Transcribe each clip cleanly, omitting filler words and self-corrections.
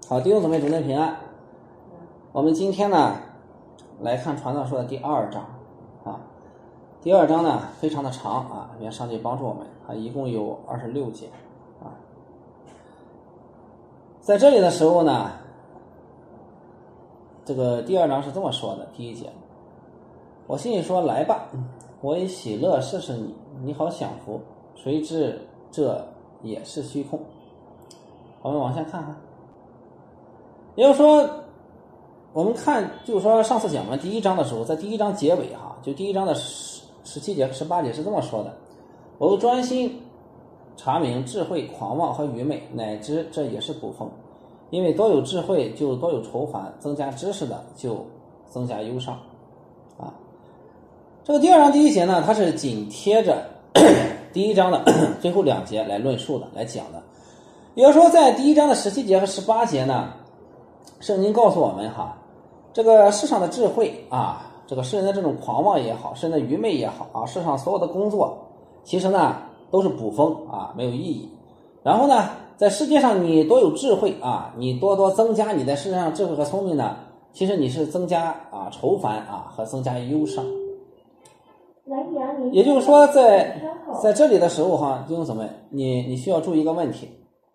好，弟兄姊妹，主内平安。我们今天呢来看传道书的第2章啊。第2章呢非常的长啊，愿上帝帮助我们啊，一共有26节啊。在这里的时候呢，这个第2章是这么说的，第1节，我心里说，来吧，我以喜乐试试你，你好享福，谁知这也是虚空。我们往下看看，也就是说，我们看，就是说上次讲完第1章的时候，在第1章结尾哈，就第1章的17节和18节是这么说的，我专心查明智慧、狂妄和愚昧，乃知这也是捕风，因为多有智慧就多有愁烦，增加知识的就增加忧伤啊。这个第2章第1节呢，它是紧贴着第1章的最后2节来论述的，来讲的。也就是说，在第1章的17节和18节呢，圣经告诉我们哈，这个世上的智慧啊，这个世人的这种狂妄也好，世人的愚昧也好啊，世上所有的工作其实呢都是捕风啊，没有意义。然后呢，在世界上你多有智慧啊，你多增加你在世界上智慧和聪明呢，其实你是增加啊愁烦啊和增加忧伤。也就是说在这里的时候哈，弟兄姊妹，你需要注意一个问题。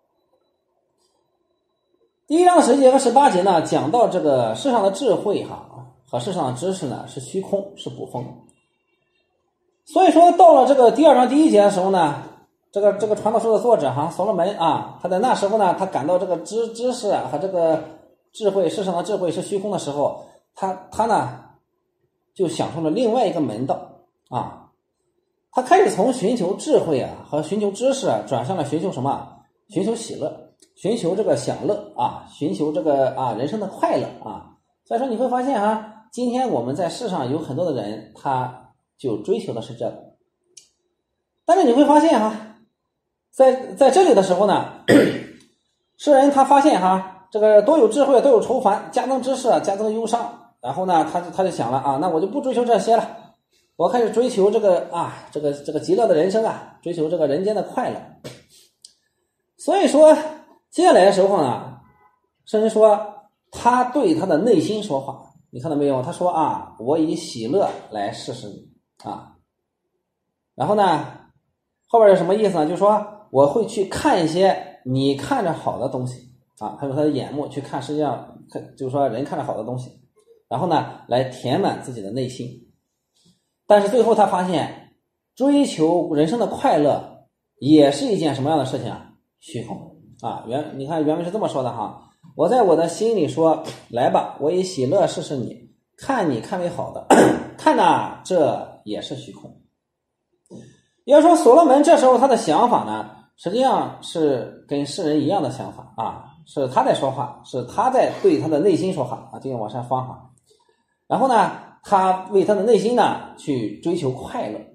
第1章的17节和18节呢，讲到这个世上的智慧哈和世上的知识呢是虚空，是捕风。所以说到了这个第2章第1节的时候呢，这个传道书的作者哈所罗门啊，他在那时候呢，他感到这个知识啊和这个智慧，世上的智慧是虚空的时候，他呢就想出了另外一个门道啊，他开始从寻求智慧啊和寻求知识啊，转向了寻求什么？寻求喜乐。寻求这个享乐啊，寻求这个人生的快乐啊。所以说你会发现哈，今天我们在世上有很多的人，他就追求的是这个。但是你会发现哈，在这里的时候呢，世人他发现哈，这个多有智慧，多有愁烦，加增知识，加增忧伤。然后呢，他就想了啊，那我就不追求这些了，我开始追求这个极乐的人生啊，追求这个人间的快乐。所以说接下来的时候呢，圣人说他对他的内心说话，你看到没有？他说啊，我以喜乐来试试你啊。然后呢，后边有什么意思呢？就是说我会去看一些你看着好的东西啊，他用他的眼目去看世界上，就是说人看着好的东西，然后呢来填满自己的内心。但是最后他发现，追求人生的快乐也是一件什么样的事情啊？虚空啊，你看原文是这么说的哈，我在我的心里说，来吧，我以喜乐试试你，看你看为好的，看呐，这也是虚空。也就是说，所罗门这时候他的想法呢，实际上是跟世人一样的想法啊，是他在说话，是他在对他的内心说话啊，这个往上方法。然后呢，他为他的内心呢去追求快乐。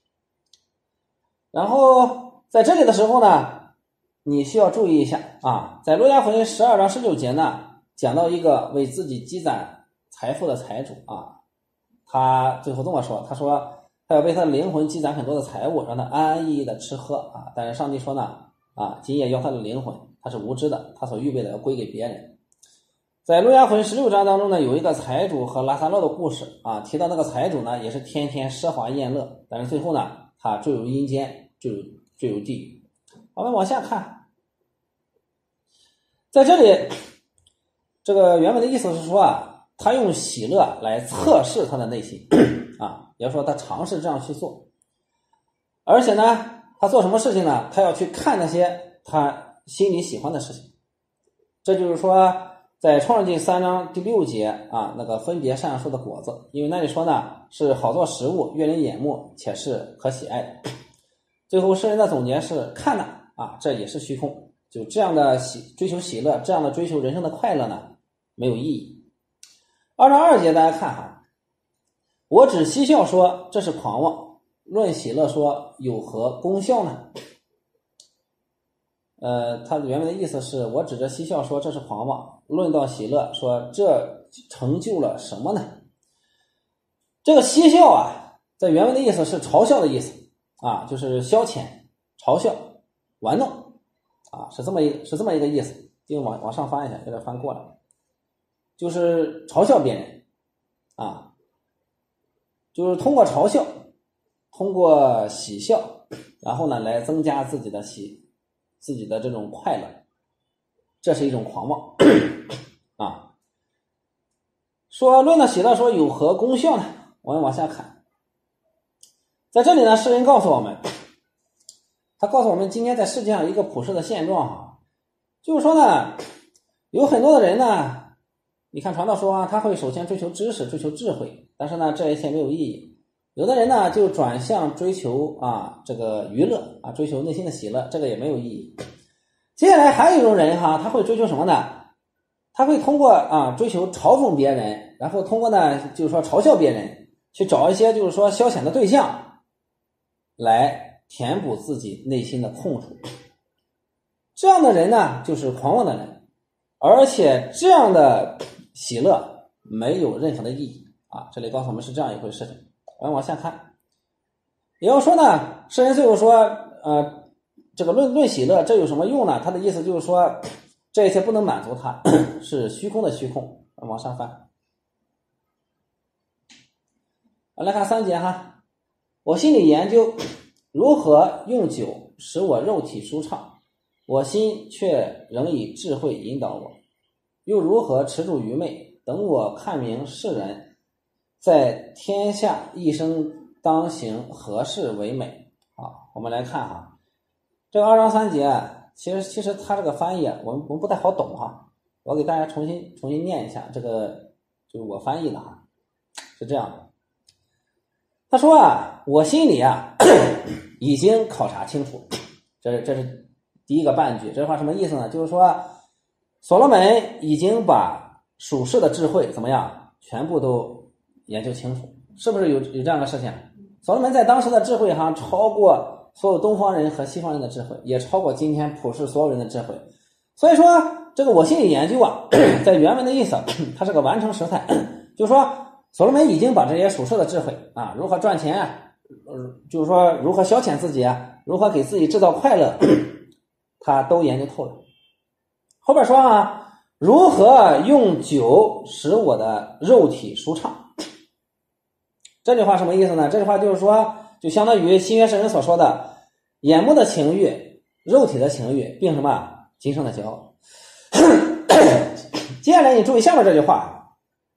然后在这里的时候呢，你需要注意一下啊，在路加福音12章19节呢，讲到一个为自己积攒财富的财主啊，他最后这么说，他说他要为他的灵魂积攒很多的财物，让他安安逸逸的吃喝啊。但是上帝说呢，啊，今夜要他的灵魂，他是无知的，他所预备的要归给别人。在路加福音16章当中呢，有一个财主和拉撒勒的故事啊，提到那个财主呢，也是天天奢华宴乐，但是最后呢，他坠入阴间，坠入地狱。我们往下看，在这里这个原本的意思是说啊，他用喜乐来测试他的内心啊，也就是说他尝试这样去做，而且呢他做什么事情呢？他要去看那些他心里喜欢的事情。这就是说在创世纪3章第6节啊，那个分别善恶树的果子，因为那里说呢是好做食物，悦人眼目，且是可喜爱的。最后诗人的总结是看呐啊，这也是虚空。就这样的追求喜乐，这样的追求人生的快乐呢，没有意义。2章2节大家看哈，我只嬉笑说这是狂妄，论喜乐说有何功效呢？他原本的意思是我指着嬉笑说这是狂妄，论到喜乐说这成就了什么呢？这个嬉笑啊，在原文的意思是嘲笑的意思啊，就是消遣、嘲笑、玩弄啊，是这么一个意思。 就往上翻一下，有点翻过了，就是嘲笑别人啊，就是通过嘲笑，通过喜笑，然后呢来增加自己的这种快乐，这是一种狂妄啊。说论到喜乐，说有何功效呢？我们往下看，在这里呢，诗人告诉我们，他告诉我们今天在世界上一个普世的现状哈，就是说呢，有很多的人呢，你看传道说啊，他会首先追求知识，追求智慧，但是呢，这一切没有意义。有的人呢，就转向追求这个娱乐啊，追求内心的喜乐，这个也没有意义。接下来还有一种人哈，他会追求什么呢？他会通过追求嘲讽别人，然后通过呢，就是说嘲笑别人，去找一些就是说消遣的对象，来填补自己内心的空处。这样的人呢，就是狂妄的人，而且这样的喜乐没有任何的意义啊。这里告诉我们是这样一回事情。我们往下看，也要说呢，诗人最后说，这个论喜乐，这有什么用呢？他的意思就是说，这一切不能满足他，是虚空的虚空。往上翻，来看3节哈。我心里研究如何用酒使我肉体舒畅，我心却仍以智慧引导我，又如何持住愚昧，等我看明世人在天下一生当行何事为美。我们来看哈，这个2章3节其实他这个翻译我们不太好懂哈，我给大家重新念一下，这个就是我翻译的哈，是这样的。他说我心里已经考察清楚，这是第一个半句。这话什么意思呢？就是说所罗门已经把属世的智慧怎么样全部都研究清楚，是不是有这样的事情？所罗门在当时的智慧超过所有东方人和西方人的智慧，也超过今天普世所有人的智慧。所以说这个我心里研究在原文的意思它是个完成时态，就是说所罗门已经把这些属世的智慧如何赚钱就是说如何消遣自己如何给自己制造快乐他都研究透了。后边说如何用酒使我的肉体舒畅。这句话什么意思呢？这句话就是说，就相当于新约圣人所说的眼目的情欲、肉体的情欲，并什么今生的骄傲。接下来你注意下面这句话，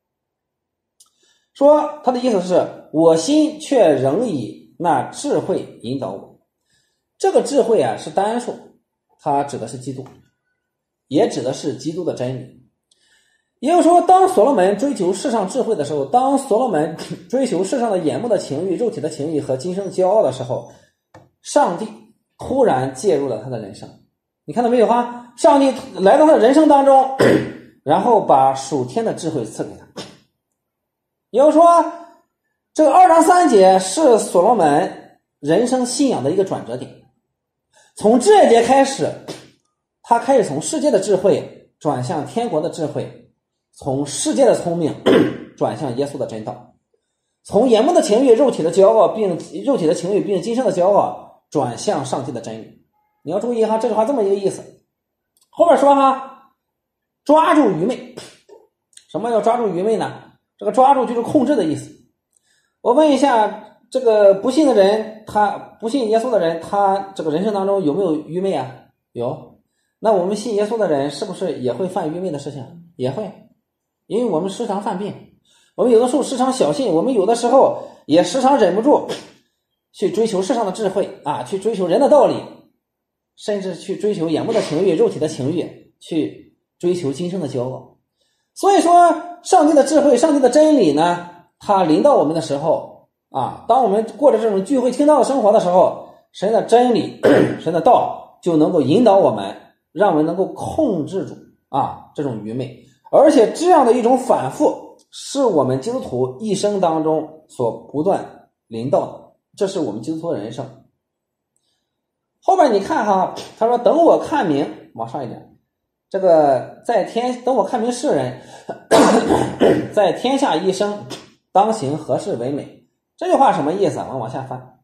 说他的意思是我心却仍以那智慧引导我。这个智慧是单数，它指的是基督，也指的是基督的真理。也就是说，当所罗门追求世上智慧的时候，当所罗门追求世上的眼目的情欲、肉体的情欲和今生骄傲的时候，上帝突然介入了他的人生。你看到没有上帝来到他的人生当中，然后把属天的智慧赐给他。也就是说，这个2章3节是所罗门人生信仰的一个转折点。从这一节开始，他开始从世界的智慧转向天国的智慧，从世界的聪明转向耶稣的真道，从眼目的情欲、肉体的骄傲肉体的情欲并今生的骄傲转向上帝的真理。你要注意这句话这么一个意思。后边说抓住愚昧。什么叫抓住愚昧呢？这个抓住就是控制的意思。我问一下，这个不信的人，他不信耶稣的人，他这个人生当中有没有愚昧有。那我们信耶稣的人是不是也会犯愚昧的事情？也会，因为我们时常犯病，我们有的时候时常小信，我们有的时候也时常忍不住去追求世上的智慧去追求人的道理，甚至去追求眼目的情欲、肉体的情欲，去追求今生的骄傲。所以说上帝的智慧、上帝的真理呢，它临到我们的时候当我们过着这种聚会听到的生活的时候，神的真理神的道就能够引导我们，让我们能够控制住这种愚昧。而且这样的一种反复是我们基督徒一生当中所不断临到的，这是我们基督徒的人生。后边你看他说等我看明，往上一点，这个等我看明世人在天下一生当行何事为美。这句话什么意思？我往下翻。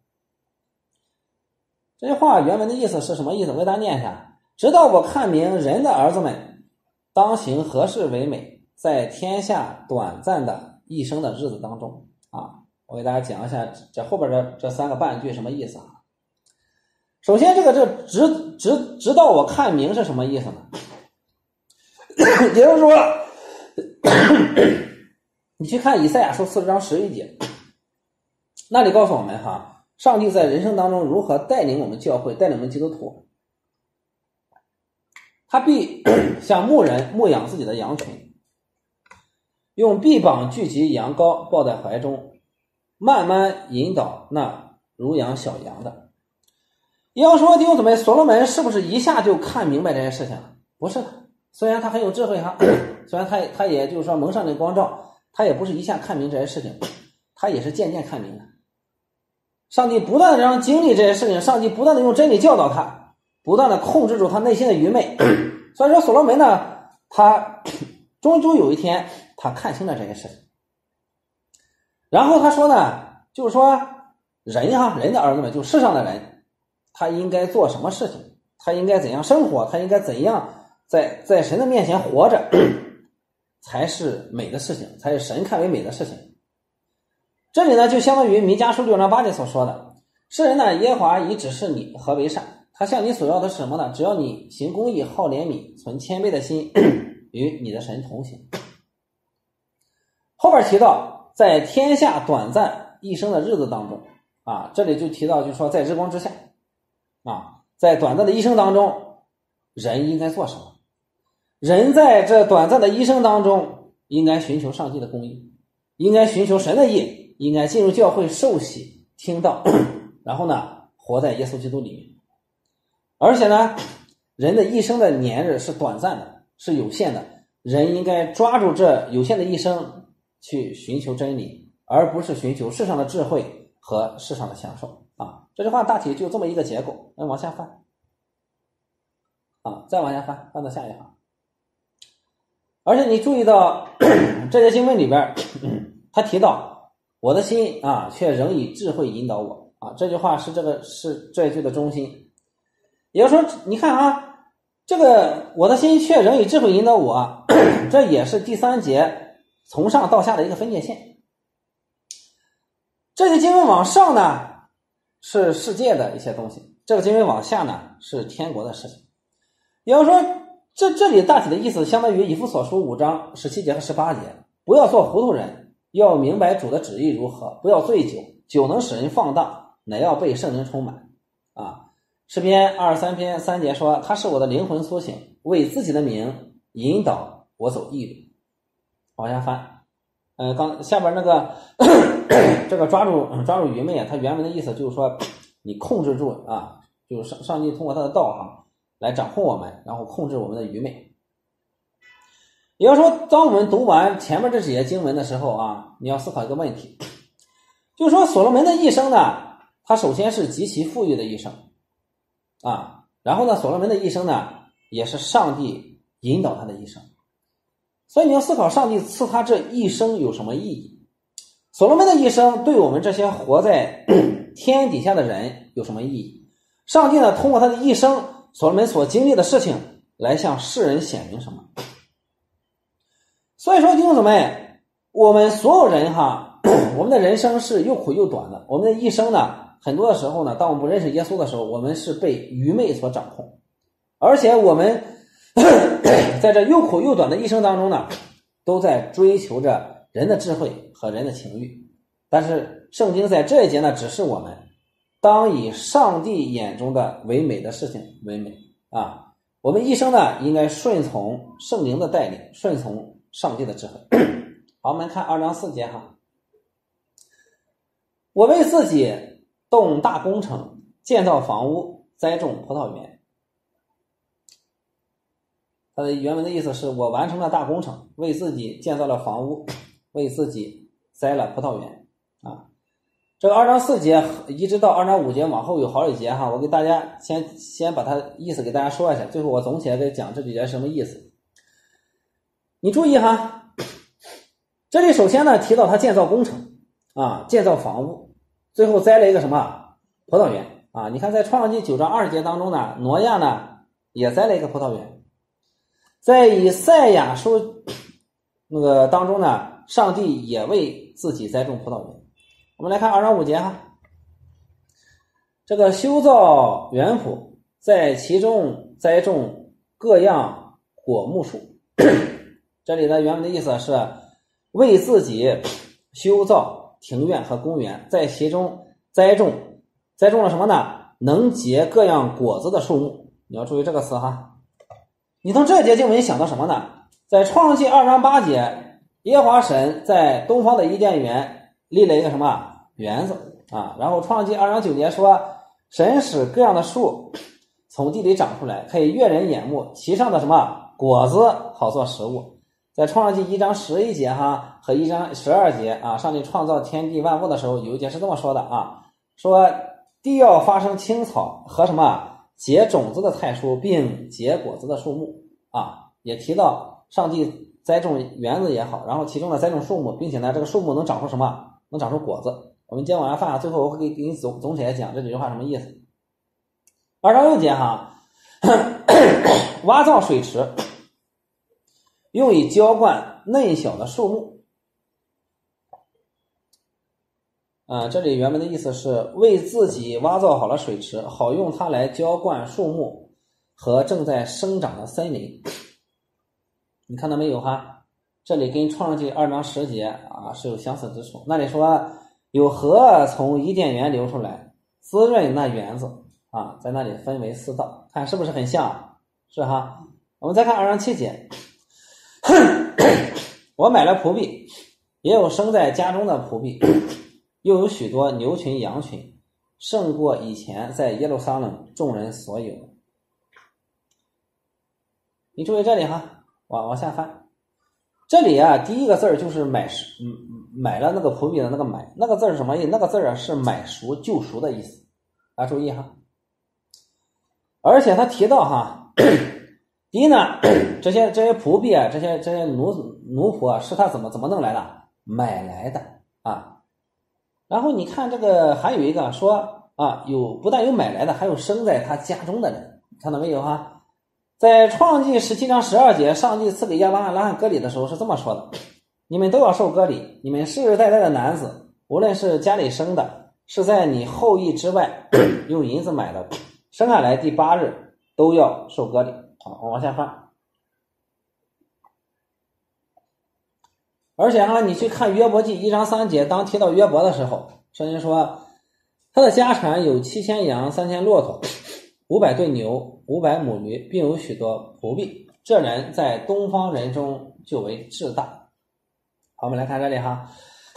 这句话原文的意思是什么意思？我给大家念一下。直到我看明人的儿子们当行何事为美，在天下短暂的一生的日子当中啊，我给大家讲一下这后边这3个半句什么意思啊。首先这直到我看明是什么意思呢？也就是说你去看以赛亚书40章11节，那里告诉我们哈，上帝在人生当中如何带领我们教会，带领我们基督徒。他必像牧人牧养自己的羊群，用臂膀聚集羊羔，抱在怀中，慢慢引导那如养小羊的。要说弟兄姊妹，所罗门是不是一下就看明白这些事情？不是的，虽然他很有智慧哈，虽然他也就是说蒙上帝光照，他也不是一下看明这些事情，他也是渐渐看明的。上帝不断的让经历这些事情，上帝不断的用真理教导他，不断的控制住他内心的愚昧。所以说所罗门呢，他终究有一天他看清了这些事情。然后他说呢，就是说人的儿子们，就世上的人，他应该做什么事情，他应该怎样生活，他应该怎样在神的面前活着，才是美的事情，才是神看为美的事情。这里呢就相当于弥迦书6章8节所说的，世人呢，耶和华已指示你何为善，他向你所要的是什么呢？只要你行公义，好怜悯，存谦卑的心，与你的神同行。后边提到在天下短暂一生的日子当中啊，这里就提到就是说在日光之下啊，在短暂的一生当中人应该做什么？人在这短暂的一生当中应该寻求上帝的公义，应该寻求神的义，应该进入教会受洗听道，然后呢活在耶稣基督里面。而且呢人的一生的年日是短暂的，是有限的，人应该抓住这有限的一生去寻求真理，而不是寻求世上的智慧和世上的享受啊。这句话大体就这么一个结构。那往下翻啊，再往下翻到下一行。而且你注意到这些经文里边他提到我的心啊却仍以智慧引导我啊，这句话是这一句的中心。也就是说你看啊，这个我的心却仍以智慧引导我，这也是第3节从上到下的一个分界线。这个经文往上呢是世界的一些东西，这个经文往下呢是天国的事情。也就是说这里大体的意思相当于以弗所书5章17节和18节，不要做糊涂人，要明白主的旨意如何，不要醉酒，酒能使人放荡，乃要被圣灵充满啊。诗篇23篇3节说，他是我的灵魂苏醒，为自己的名引导我走义路。往下翻刚下边那个这个抓住愚昧啊，它原文的意思就是说你控制住啊，就是上帝通过他的道来掌控我们，然后控制我们的愚昧。也就是说当我们读完前面这几节经文的时候啊，你要思考一个问题，就是说所罗门的一生呢，他首先是极其富裕的一生啊，然后呢所罗门的一生呢也是上帝引导他的一生。所以你要思考上帝赐他这一生有什么意义，所罗门的一生对我们这些活在天底下的人有什么意义，上帝呢通过他的一生所罗门所经历的事情来向世人显明什么。所以说弟兄姊妹，我们所有人我们的人生是又苦又短的，我们的一生呢很多的时候呢，当我们不认识耶稣的时候，我们是被愚昧所掌控，而且我们在这又苦又短的一生当中呢，都在追求着人的智慧和人的情欲。但是圣经在这一节呢指示我们，当以上帝眼中的为美的事情为美啊。我们一生呢应该顺从圣灵的带领，顺从上帝的智慧。好，我们看2章4节我为自己动大工程，建造房屋，栽种葡萄园。它的原文的意思是我完成了大工程，为自己建造了房屋，为自己栽了葡萄园啊。这个2章4节一直到2章5节往后有好几节我给大家先把它意思给大家说一下，最后我总体来讲这几节什么意思。你注意这里首先呢提到他建造工程啊，建造房屋，最后栽了一个什么葡萄园啊。你看在创世纪9章20节当中呢，挪亚呢也栽了一个葡萄园。 在以赛亚书那个当中呢，上帝也为自己栽种葡萄园。我们来看2章5节哈，这个修造园圃，在其中栽种各样果木树。这里的原文的意思是为自己修造庭院和公园，在其中栽种了什么呢？能结各样果子的树木。你要注意这个词哈。你从这节经文想到什么呢？在创世纪2章8节，耶和华神在东方的伊甸园立了一个什么园子啊？然后创世纪2章9节说，神使各样的树从地里长出来，可以悦人眼目，其上的什么果子好做食物。在创世纪1章11节哈和1章12节啊，上帝创造天地万物的时候，有一节是这么说的啊，说地要发生青草和什么结种子的菜蔬，并结果子的树木啊，也提到上帝栽种园子也好，然后其中的栽种树木，并且呢这个树木能长出什么？能长出果子。我们今天晚上饭最后我会给你总结讲这几句话什么意思。2章6节哈，挖造水池，用以浇灌嫩小的树木。这里原文的意思是为自己挖造好了水池，好用它来浇灌树木和正在生长的森林。你看到没有哈？这里跟创世纪2章10节啊是有相似之处。那里说有河从伊甸园流出来，滋润那园子啊，在那里分为4道，看是不是很像？是哈。我们再看2章7节，我买了仆婢，也有生在家中的仆婢，又有许多牛群羊群，胜过以前在耶路撒冷众人所有。你注意这里哈，往下翻。这里啊，第一个字就是买了那个仆婢的那个买，那个字是什么意思？那个字是买赎救赎的意思。大家注意哈。而且他提到哈，第一呢，这些仆婢啊，这些奴仆啊，是他怎么弄来的？买来的啊。然后你看这个还有一个说啊，不但有买来的，还有生在他家中的人，看到没有哈？在创世纪17章12节，上帝赐给亚伯拉罕割礼的时候是这么说的：你们都要受割礼，你们世世代代的男子，无论是家里生的，是在你后裔之外用银子买的，生下来第8日都要受割礼。好，我往下翻。而且你去看约伯记1章3节，当提到约伯的时候，圣经说他的家产有7000羊3000骆驼500对牛500母驴，并有许多仆婢，这人在东方人中就为至大。好，我们来看这里哈。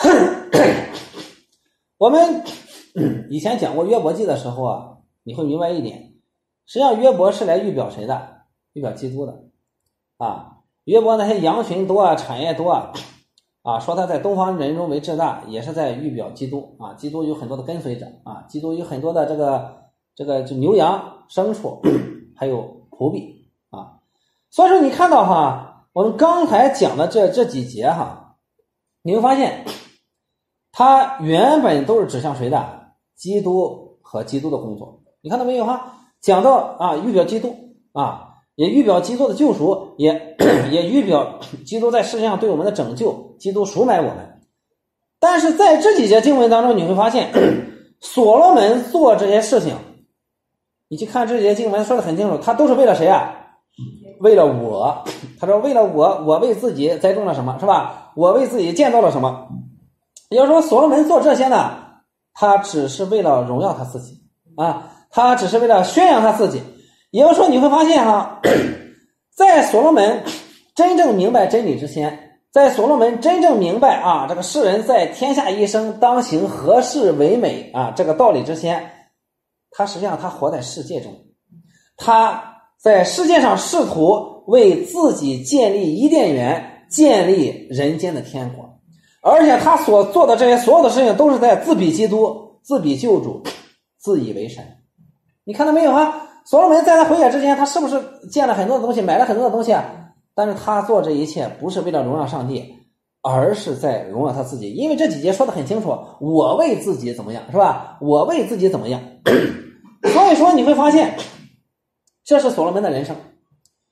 我们以前讲过约伯记的时候啊，你会明白一点，实际上约伯是来预表谁的？预表基督的啊。约伯那些羊群多啊，产业多啊，说他在东方人中为至大，也是在预表基督啊。基督有很多的跟随者啊，基督有很多的这个就牛羊牲畜还有仆婢啊。所以说你看到哈，我们刚才讲的这几节哈，你会发现它原本都是指向谁的？基督和基督的工作。你看到没有哈？讲到啊，预表基督啊，也预表基督的救赎，也预表基督在世界上对我们的拯救，基督赎买我们。但是在这几节经文当中，你会发现所罗门做这些事情，你去看这几节经文说的很清楚，他都是为了谁啊？为了我。他说为了我为自己栽种了什么，是吧？我为自己建造了什么。也就是说所罗门做这些呢，他只是为了荣耀他自己啊，他只是为了宣扬他自己。也就是说你会发现哈，在所罗门真正明白真理之前，在所罗门真正明白啊这个世人在天下一生当行何事为美啊这个道理之前，他实际上他活在世界中，他在世界上试图为自己建立伊甸园，建立人间的天国。而且他所做的这些所有的事情都是在自比基督，自比救主，自以为神。你看到没有啊？所罗门在他回血之前，他是不是建了很多的东西，买了很多的东西啊？但是他做这一切不是为了荣耀上帝，而是在荣耀他自己。因为这几节说得很清楚，我为自己怎么样，是吧？我为自己怎么样。所以说你会发现这是所罗门的人生。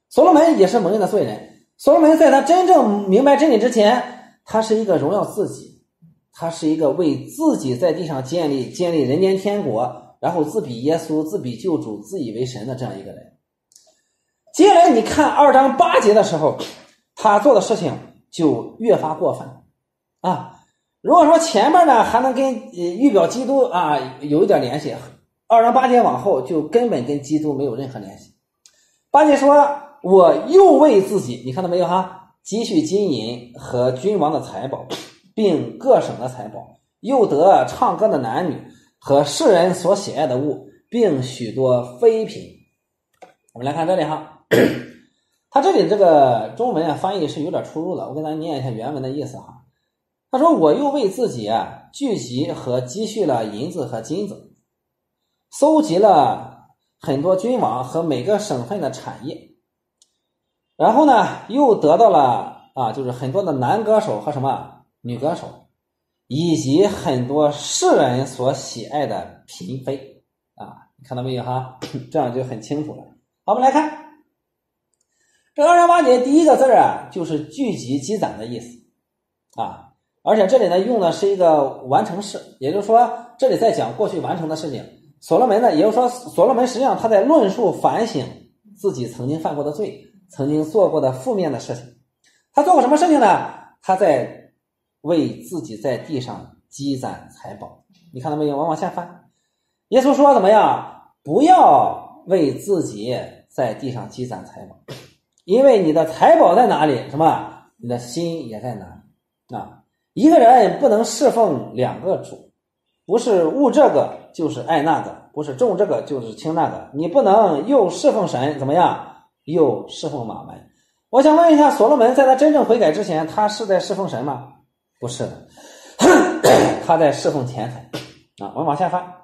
所罗门也是蒙恩的罪人。所罗门在他真正明白真理之前，他是一个荣耀自己，他是一个为自己在地上建立人间天国，然后自比耶稣，自比救主，自以为神的这样一个人。接下来你看2章8节的时候，他做的事情就越发过分啊。如果说前面呢还能跟预表基督啊有一点联系，2章8节往后就根本跟基督没有任何联系。8节说我又为自己，你看到没有哈，积蓄金银和君王的财宝，并各省的财宝，又得唱歌的男女和世人所喜爱的物，并许多妃嫔。我们来看这里哈，他这里这个中文翻译是有点出入的，我给大家念一下原文的意思哈。他说我又为自己聚集和积蓄了银子和金子，搜集了很多君王和每个省份的产业，然后呢又得到了就是很多的男歌手和什么女歌手，以及很多世人所喜爱的嫔妃你看到没有哈？这样就很清楚了。好，我们来看这2章8节第一个字就是聚集积攒的意思而且这里呢用的是一个完成式，也就是说这里在讲过去完成的事情。所罗门呢，也就是说所罗门实际上他在论述反省自己曾经犯过的罪，曾经做过的负面的事情。他做过什么事情呢？他在为自己在地上积攒财宝。你看到没有？往下翻。耶稣说怎么样？不要为自己在地上积攒财宝，因为你的财宝在哪里，什么？你的心也在哪里一个人不能侍奉2个主，不是务这个就是爱那个，不是重这个就是轻那个。你不能又侍奉神怎么样，又侍奉马门。我想问一下，所罗门在他真正悔改之前，他是在侍奉神吗？不是的，他在侍奉钱财我们往下翻。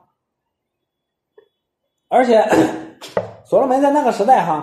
而且所罗门在那个时代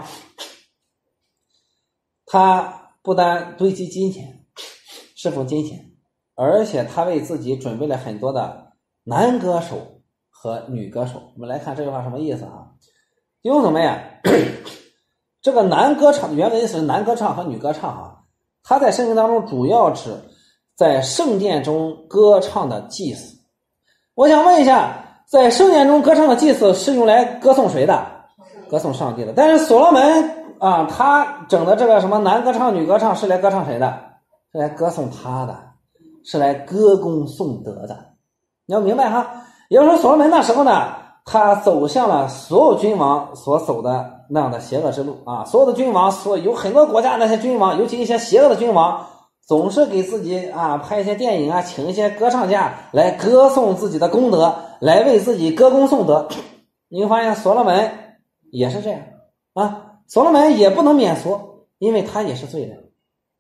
他不单堆积金钱，侍奉金钱，而且他为自己准备了很多的男歌手和女歌手。我们来看这句话什么意思弟兄姊妹这个男歌唱原文是男歌唱和女歌唱它在圣经当中主要指在圣殿中歌唱的祭司。我想问一下，在圣殿中歌唱的祭司是用来歌颂谁的？歌颂上帝的。但是所罗门他整的这个什么男歌唱女歌唱是来歌唱谁的？是来歌颂他的，是来歌功颂德的。你要明白也就是说所罗门那时候呢，他走向了所有君王所走的那样的邪恶之路所有的君王，有很多国家那些君王，尤其一些邪恶的君王，总是给自己拍一些电影请一些歌唱家来歌颂自己的功德，来为自己歌功颂德。你会发现所罗门也是这样所罗门也不能免俗，因为他也是罪人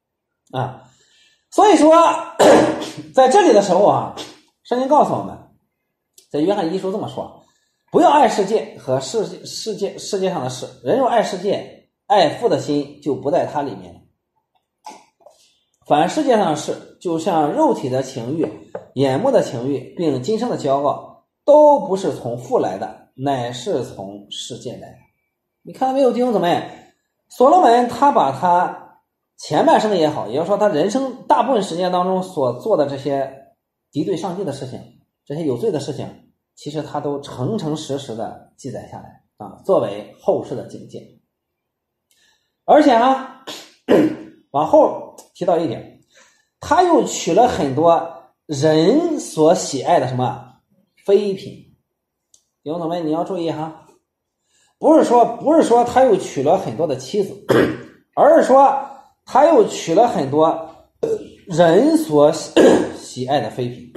所以说在这里的时候圣经告诉我们，在约翰一书这么说，不要爱世界和世界上的事，人若爱世界，爱父的心就不在他里面。凡世界上的事，就像肉体的情欲、眼目的情欲，并今生的骄傲，都不是从父来的，乃是从世界来的。你看到没有，弟兄姊妹？所罗门他把他前半生也好，也就是说他人生大部分时间当中所做的这些敌对上帝的事情，这些有罪的事情，其实他都诚诚实实的记载下来作为后世的警戒。而且往后提到一点，他又娶了很多人所喜爱的什么妃嫔。弟兄姊妹，你要注意不是说他又娶了很多的妻子，而是说他又娶了很多人所喜爱的妃嫔。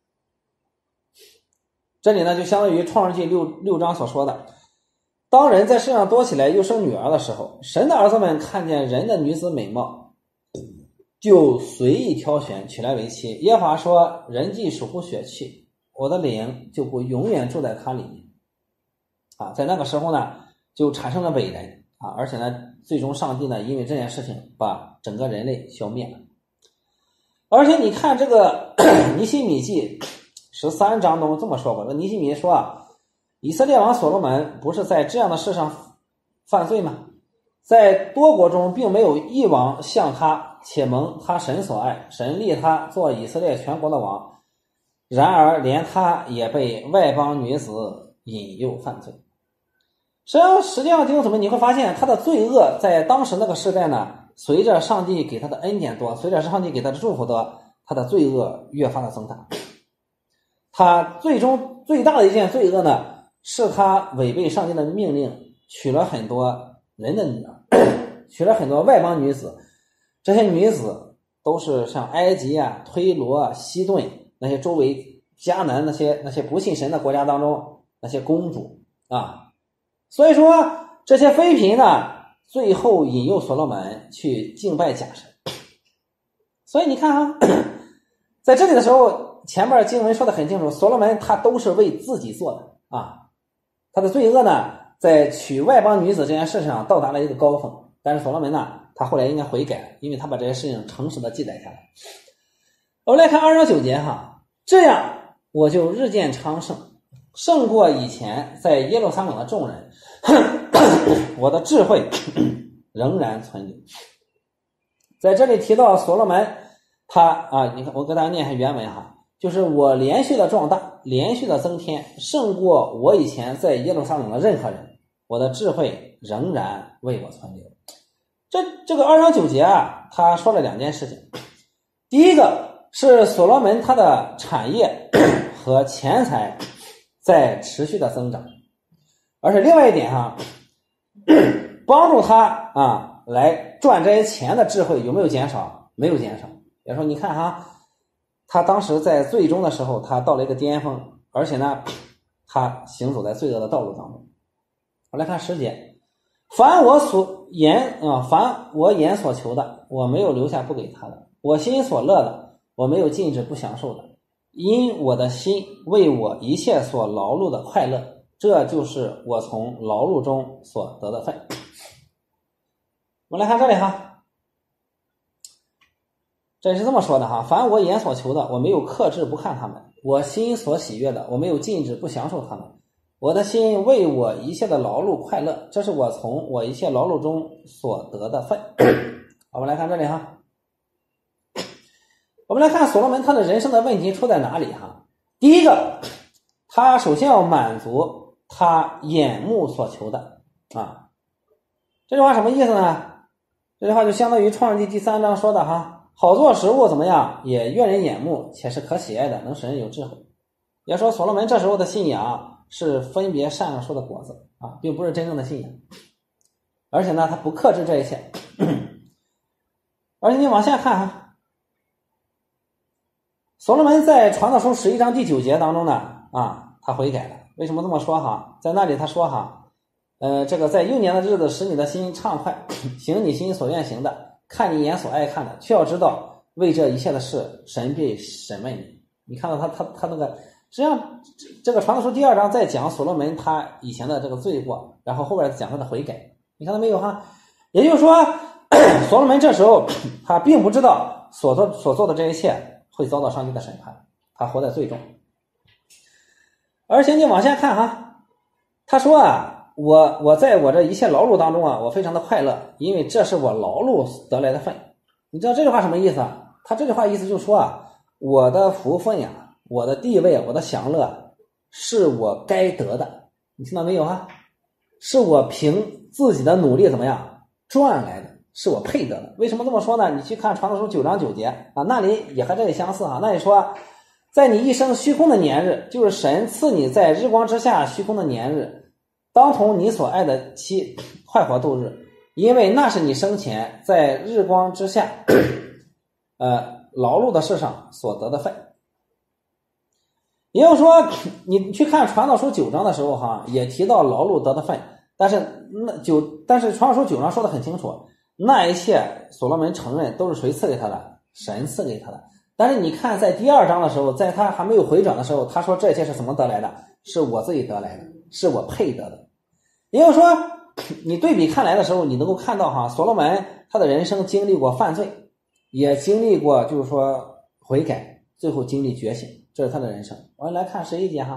这里呢就相当于创世纪六章所说的，当人在世上多起来又生女儿的时候，神的儿子们看见人的女子美貌，就随意挑选娶来为妻。耶和华说，人既属乎血气，我的灵就不永远住在他里面在那个时候呢就产生了伟人而且呢最终上帝呢因为这件事情把整个人类消灭了。而且你看这个尼希米记13章中这么说过，尼希米说以色列王所罗门不是在这样的事上犯罪吗？ 在多国中并没有一王像他，且蒙他神所爱，神立他做以色列全国的王。然而连他也被外邦女子引诱犯罪。实际上弟兄姊妹，你会发现他的罪恶在当时那个时代呢，随着上帝给他的恩典多，随着上帝给他的祝福多，他的罪恶越发的增大。他最终最大的一件罪恶呢，是他违背上帝的命令，娶了很多人的女儿，娶了很多外邦女子。这些女子都是像埃及啊、推罗啊、西顿那些周围迦南那些不信神的国家当中那些公主啊。所以说这些妃嫔呢，最后引诱所罗门去敬拜假神。所以你看啊，在这里的时候，前面经文说的很清楚，所罗门他都是为自己做的啊。他的罪恶呢，在娶外邦女子这件事上到达了一个高峰，但是所罗门呢，他后来应该悔改，因为他把这些事情诚实的记载下来。我们来看2章9节哈，这样我就日渐昌盛，胜过以前在耶路撒冷的众人，我的智慧仍然存留。在这里提到所罗门，你看我给大家念一下原文哈，就是我连续的壮大，连续的增添，胜过我以前在耶路撒冷的任何人，我的智慧仍然为我存留。这个2章9节啊，他说了2件事情。第一个是所罗门他的产业和钱财在持续的增长，而且另外一点哈，帮助他来赚这些钱的智慧有没有减少？没有减少。比如说你看哈，他当时在最终的时候，他到了一个巅峰，而且呢，他行走在罪恶的道路当中。我来看10节，凡我眼所求的，我没有留下不给他的；我心所乐的，我没有禁止不享受的。因我的心为我一切所劳碌的快乐，这就是我从劳碌中所得的份。我们来看这里哈，这是这么说的哈，凡我眼所求的，我没有克制不看他们；我心所喜悦的，我没有禁止不享受他们。我的心为我一切的劳碌快乐，这是我从我一切劳碌中所得的份。我们来看这里哈，我们来看所罗门他的人生的问题出在哪里哈？第一个，他首先要满足他眼目所求的啊。这句话什么意思呢？这句话就相当于创世纪第3章说的哈，好做食物怎么样，也悦人眼目，且是可喜爱的，能使人有智慧。也说所罗门这时候的信仰是分别善恶树的果子啊，并不是真正的信仰。而且呢，他不克制这一切。而且你往下看哈，所罗门在传道书11章第9节当中呢，他悔改了。为什么这么说哈？在那里他说哈，这个在幼年的日子使你的心畅快，行你心所愿行的，看你眼所爱看的，却要知道为这一切的事，神必审问你。你看到他那个，实际上这个传道书第2章在讲所罗门他以前的这个罪过，然后后边讲他的悔改。你看到没有哈？也就是说，所罗门这时候他并不知道所做的这一切会遭到上帝的审判，他活在罪中。而且你往下看哈，他说我在我这一切劳碌当中我非常的快乐，因为这是我劳碌得来的份。你知道这句话什么意思啊？他这句话意思就是说我的福分我的地位，我的享乐是我该得的。你听到没有啊？是我凭自己的努力怎么样赚来的，是我配得的。为什么这么说呢？你去看传道书9章9节那里也和这里相似那里说，在你一生虚空的年日，就是神赐你在日光之下虚空的年日，当同你所爱的妻快活度日，因为那是你生前在日光之下劳碌的事上所得的份。也就是说，你去看传道书9章的时候也提到劳碌得的份，但是传道书9章说的很清楚，那一切所罗门承认都是谁赐给他的？神赐给他的。但是你看在第2章的时候，在他还没有回转的时候，他说这些是怎么得来的？是我自己得来的，是我配得的。也就是说，你对比看来的时候，你能够看到所罗门他的人生经历过犯罪，也经历过就是说悔改，最后经历觉醒，这是他的人生。我们来看11节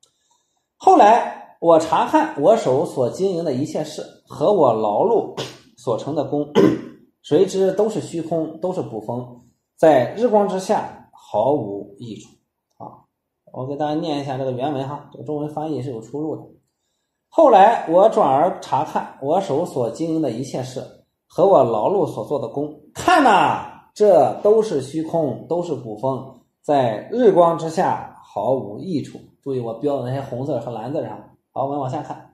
后来我查看我手所经营的一切事和我劳碌所成的功，谁知都是虚空，都是捕风，在日光之下毫无益处啊！我给大家念一下这个原文哈，这个中文翻译是有出入的。后来我转而查看我手所经营的一切事和我劳碌所做的功，看哪，这都是虚空，都是捕风，在日光之下毫无益处。注意我标的那些红字和蓝字上。好，我们往下看。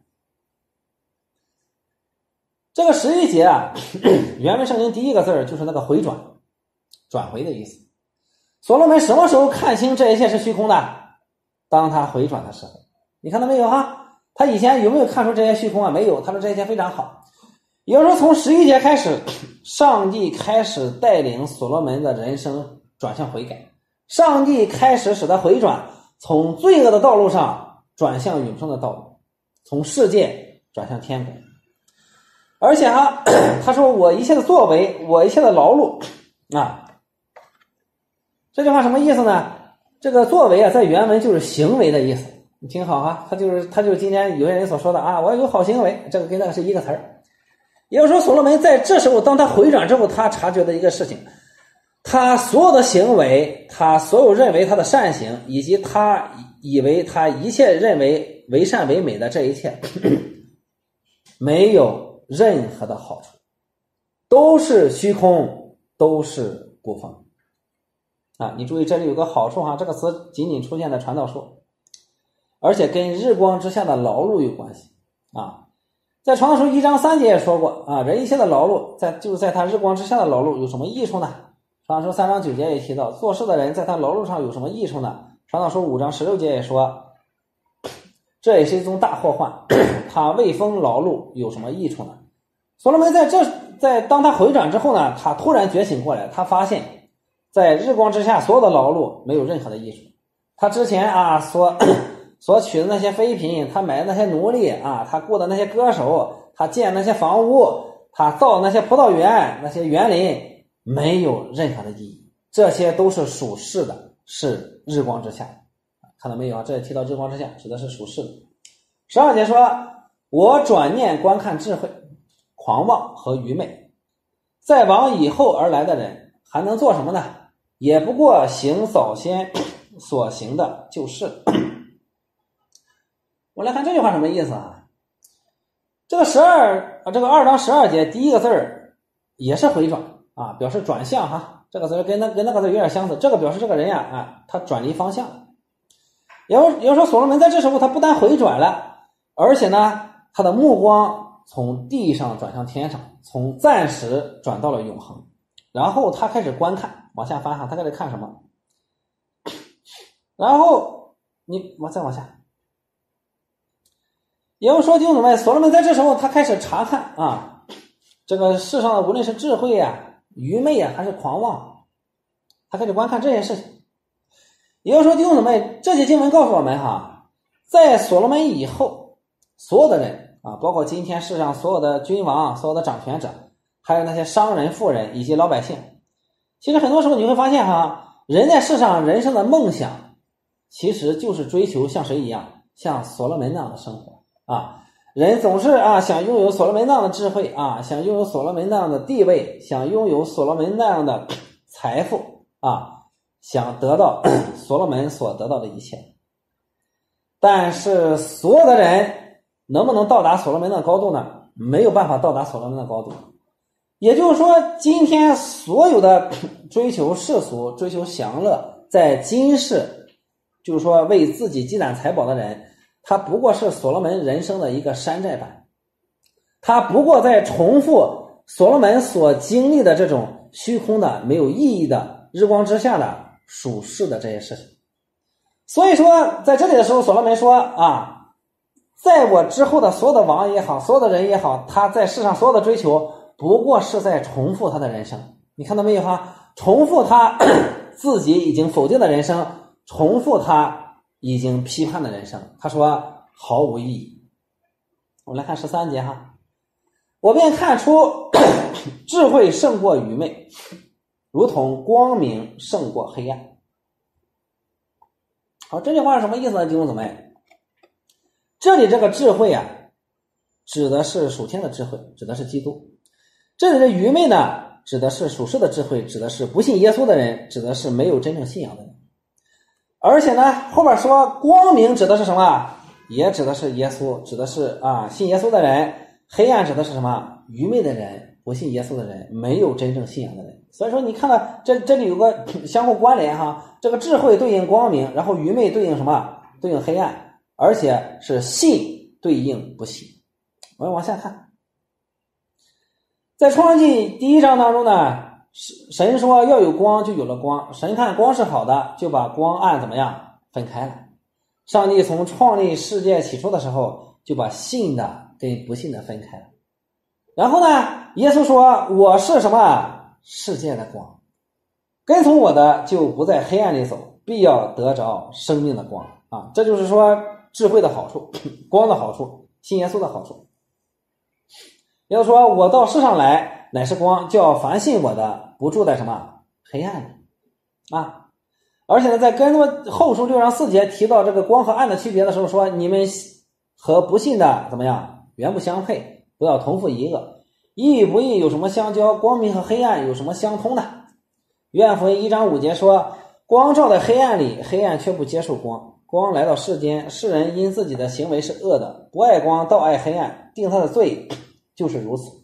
这个11节啊，原文圣经第一个字就是那个回转，转回的意思。所罗门什么时候看清这一切是虚空的？当他回转的时候。你看到没有哈？他以前有没有看出这些虚空啊？没有，他说这些非常好。也就是说从11节开始，上帝开始带领所罗门的人生转向悔改，上帝开始使他回转，从罪恶的道路上转向永生的道路，从世界转向天国。而且啊，他说我一切的作为，我一切的劳碌啊，这句话什么意思呢？这个作为啊，在原文就是行为的意思。你听好哈，他就是今天有些人所说的啊，我有好行为，这个跟那个是一个词儿。也就是说，所罗门在这时候，当他回转之后，他察觉的一个事情，他所有的行为，他所有认为他的善行，以及他以为他一切认为为善为美的这一切，没有任何的好处，都是虚空，都是捕风啊！你注意这里有个好处哈，这个词仅仅出现在传道书，而且跟日光之下的劳碌有关系啊。在传道书1章3节也说过啊，人一切的劳碌就是在他日光之下的劳碌有什么益处呢？传道书3章9节也提到，做事的人在他劳碌上有什么益处呢？传道书5章16节也说，这也是一种大祸患，他为风劳碌有什么益处呢？所罗门当他回转之后呢，他突然觉醒过来，他发现在日光之下所有的劳碌没有任何的益处。他之前啊所娶的那些妃嫔，他买的那些奴隶啊，他雇的那些歌手，他建那些房屋，他造那些葡萄园，那些园林，没有任何的意义。这些都是属世的，是日光之下。看到没有啊？这里提到日光之下指的是属世的。12节说，我转念观看智慧、狂妄和愚昧，再往以后而来的人还能做什么呢？也不过行早先所行的旧事。我来看这句话什么意思啊？这个2章12节第一个字也是回转啊，表示转向哈。这个字跟那个字有点相似，这个表示这个人呀他转离方向。也就是说所罗门在这时候他不但回转了，而且呢他的目光从地上转向天上，从暂时转到了永恒。然后他开始观看，往下翻哈，他开始看什么？然后我再往下。也就是说弟兄姊妹，所罗门在这时候他开始查看啊，这个世上的无论是智慧啊、愚昧啊还是狂妄，他开始观看这些事情。也就是说弟兄姊妹，这些经文告诉我们哈，在所罗门以后，所有的人啊，包括今天世上所有的君王、所有的掌权者，还有那些商人、富人以及老百姓，其实很多时候你会发现哈，人在世上人生的梦想其实就是追求像谁一样，像所罗门那样的生活啊。人总是想拥有所罗门那样的智慧啊，想拥有所罗门那样的地位，想拥有所罗门那样的财富啊，想得到所罗门所得到的一切。但是所有的人能不能到达所罗门的高度呢？没有办法到达所罗门的高度。也就是说，今天所有的追求世俗、追求享乐，在今世就是说为自己积攒财宝的人，他不过是所罗门人生的一个山寨版，他不过在重复所罗门所经历的这种虚空的、没有意义的、日光之下的属世的这些事情。所以说在这里的时候，所罗门说在我之后的所有的王也好，所有的人也好，他在世上所有的追求不过是在重复他的人生。你看到没有哈？重复他自己已经否定的人生，重复他已经批判的人生。他说毫无意义。我们来看13节哈，我便看出智慧胜过愚昧，如同光明胜过黑暗。好，这句话是什么意思呢？弟兄姊妹，这里这个智慧指的是属天的智慧，指的是基督。 这里的愚昧呢，指的是属世的智慧，指的是不信耶稣的人，指的是没有真正信仰的人。而且呢，后面说光明指的是什么？也指的是耶稣，指的是信耶稣的人。黑暗指的是什么？愚昧的人，不信耶稣的人，没有真正信仰的人。所以说你看到这里有个相互关联哈，这个智慧对应光明，然后愚昧对应什么？对应黑暗，而且是信对应不信。我们往下看，在创世纪第1章当中呢，神说要有光，就有了光。神看光是好的，就把光暗怎么样分开了。上帝从创立世界起初的时候，就把信的跟不信的分开了。然后呢，耶稣说我是什么？世界的光，跟从我的就不在黑暗里走，必要得着生命的光啊！这就是说智慧的好处，光的好处，信耶稣的好处。耶稣说我到世上来乃是光，叫凡信我的不住在什么黑暗里啊！而且呢，在跟后书6章4节提到这个光和暗的区别的时候说，你们和不信的怎么样？原不相配，不要同负一恶。义与不义有什么相交？光明和黑暗有什么相通呢？约翰福音1章5节说，光照在黑暗里，黑暗却不接受光。光来到世间，世人因自己的行为是恶的，不爱光，倒爱黑暗，定他的罪就是如此。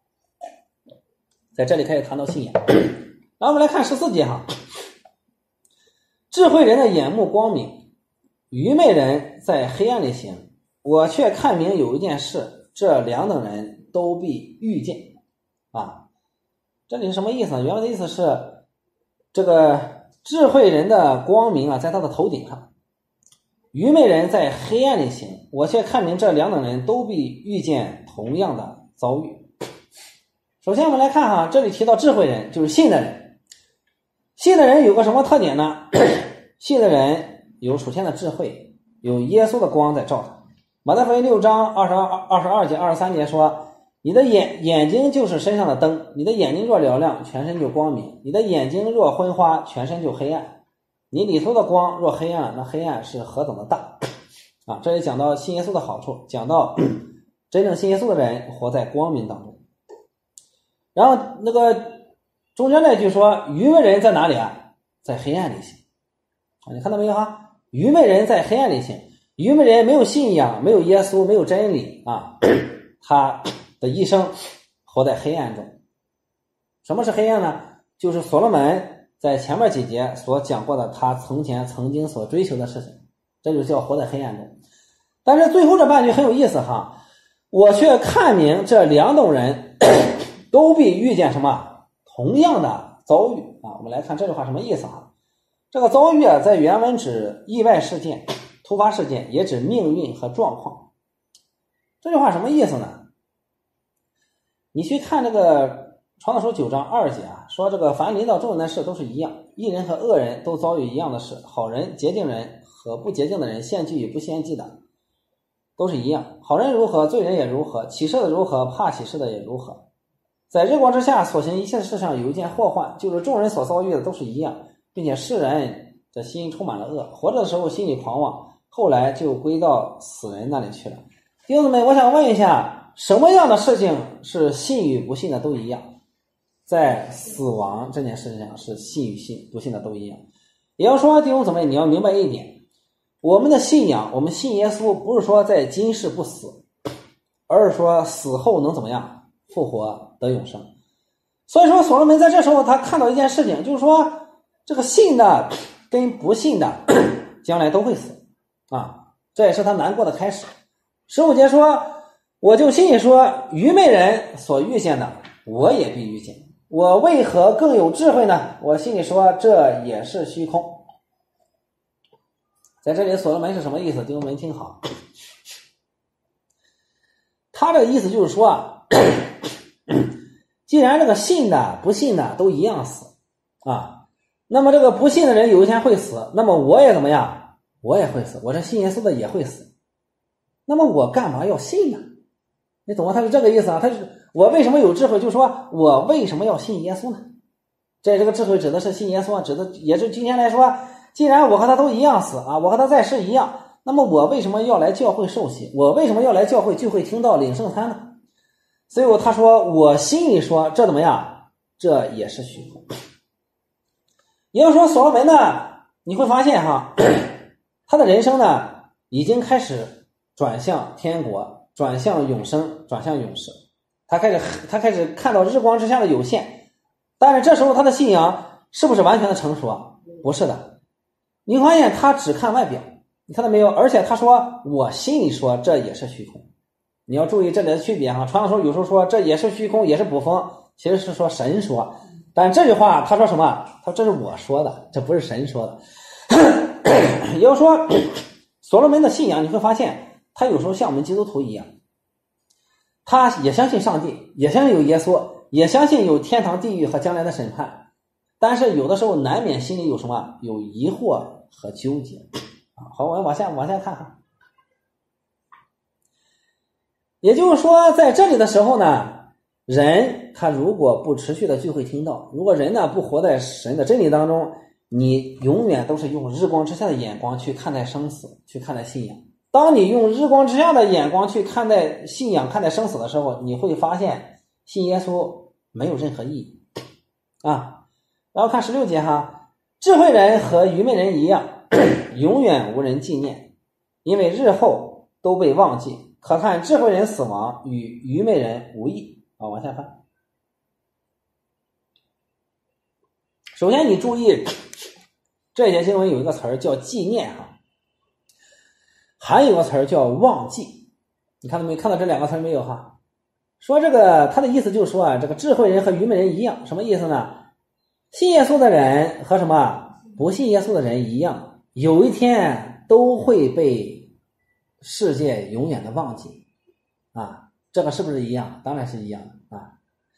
在这里开始谈到信仰。然后我们来看14节哈，智慧人的眼目光明，愚昧人在黑暗里行。我却看明有一件事，这两等人都必遇见啊。这里是什么意思呢？原文的意思是，这个智慧人的光明在他的头顶上，愚昧人在黑暗里行。我却看明这两等人都必遇见同样的遭遇。首先我们来看哈，这里提到智慧人就是信的人。信的人有个什么特点呢？信的人有属天的智慧，有耶稣的光在照他。马太福音6章22节23节说，你的眼睛就是身上的灯，你的眼睛若嘹亮，全身就光明；你的眼睛若昏花，全身就黑暗。你里头的光若黑暗，那黑暗是何等的大啊！这里讲到信耶稣的好处，讲到真正信耶稣的人活在光明当中。然后那个中间那句说，愚昧人在哪里啊？在黑暗里行啊！你看到没有哈？愚昧人在黑暗里行。愚昧人没有信仰，没有耶稣，没有真理啊，他的一生活在黑暗中。什么是黑暗呢？就是所罗门在前面几节所讲过的他曾经所追求的事情，这就叫活在黑暗中。但是最后这半句很有意思哈，我却看明这两种人都必遇见什么同样的遭遇啊。我们来看这句话什么意思啊？这个遭遇在原文指意外事件、突发事件，也指命运和状况。这句话什么意思呢？你去看这个传道书9章2节啊，说这个凡临到众人的事都是一样，义人和恶人都遭遇一样的事，好人、洁净人和不洁净的人，献祭与不献祭的都是一样。好人如何，罪人也如何，起誓的如何，怕起誓的也如何。在日光之下所行一切的事上有一件祸患，就是众人所遭遇的都是一样，并且世人的心充满了恶，活着的时候心里狂妄，后来就归到死人那里去了。弟兄们，我想问一下，什么样的事情是信与不信的都一样？在死亡这件事情上是信与不信的都一样。也要说弟兄姊妹，你要明白一点，我们的信仰，我们信耶稣，不是说在今世不死，而是说死后能怎么样复活得永生。所以说所罗门在这时候他看到一件事情，就是说这个信的跟不信的将来都会死啊，这也是他难过的开始。15节说，我就心里说，愚昧人所遇见的我也必遇见，我为何更有智慧呢？我心里说，这也是虚空。在这里所罗门是什么意思？弟兄们听好，他的意思就是说既然这个信的不信的都一样死啊，那么这个不信的人有一天会死，那么我也怎么样？我也会死，我这信耶稣的也会死。那么我干嘛要信呢？你懂吗？他是这个意思啊。他是我为什么有智慧，就是说我为什么要信耶稣呢？这个智慧指的是信耶稣，指的也是今天来说，既然我和他都一样死啊，我和他在世一样，那么我为什么要来教会受洗？我为什么要来教会聚会听到领圣餐呢？ 所以他说我心里说这怎么样，这也是虚空。也就是说所罗门呢，你会发现哈，他的人生呢已经开始转向天国，转向永生，转向永世。他开始看到日光之下的有限，但是这时候他的信仰是不是完全的成熟啊？不是的。你会发现他只看外表，你看到没有？而且他说我心里说这也是虚空。你要注意这里的区别哈。传道书有时候说这也是虚空，也是捕风，其实是说神说。但这句话他说什么？他说这是我说的，这不是神说的。也就是说所罗门的信仰你会发现他有时候像我们基督徒一样，他也相信上帝，也相信有耶稣，也相信有天堂地狱和将来的审判，但是有的时候难免心里有什么？有疑惑和纠结。好，我们往下看看。也就是说在这里的时候呢，人他如果不持续的聚会听道，如果人呢不活在神的真理当中，你永远都是用日光之下的眼光去看待生死，去看待信仰。当你用日光之下的眼光去看待信仰，看待生死的时候，你会发现信耶稣没有任何意义啊。然后看16节哈，智慧人和愚昧人一样，永远无人纪念，因为日后都被忘记。可看智慧人死亡与愚昧人无异啊。往下看，首先你注意这节经文有一个词儿叫纪念哈，还有个词儿叫忘记。你看到没？看到这两个词没有哈？说这个他的意思就是说啊，这个智慧人和愚昧人一样，什么意思呢？信耶稣的人和什么不信耶稣的人一样，有一天都会被世界永远的忘记啊。这个是不是一样？当然是一样的啊。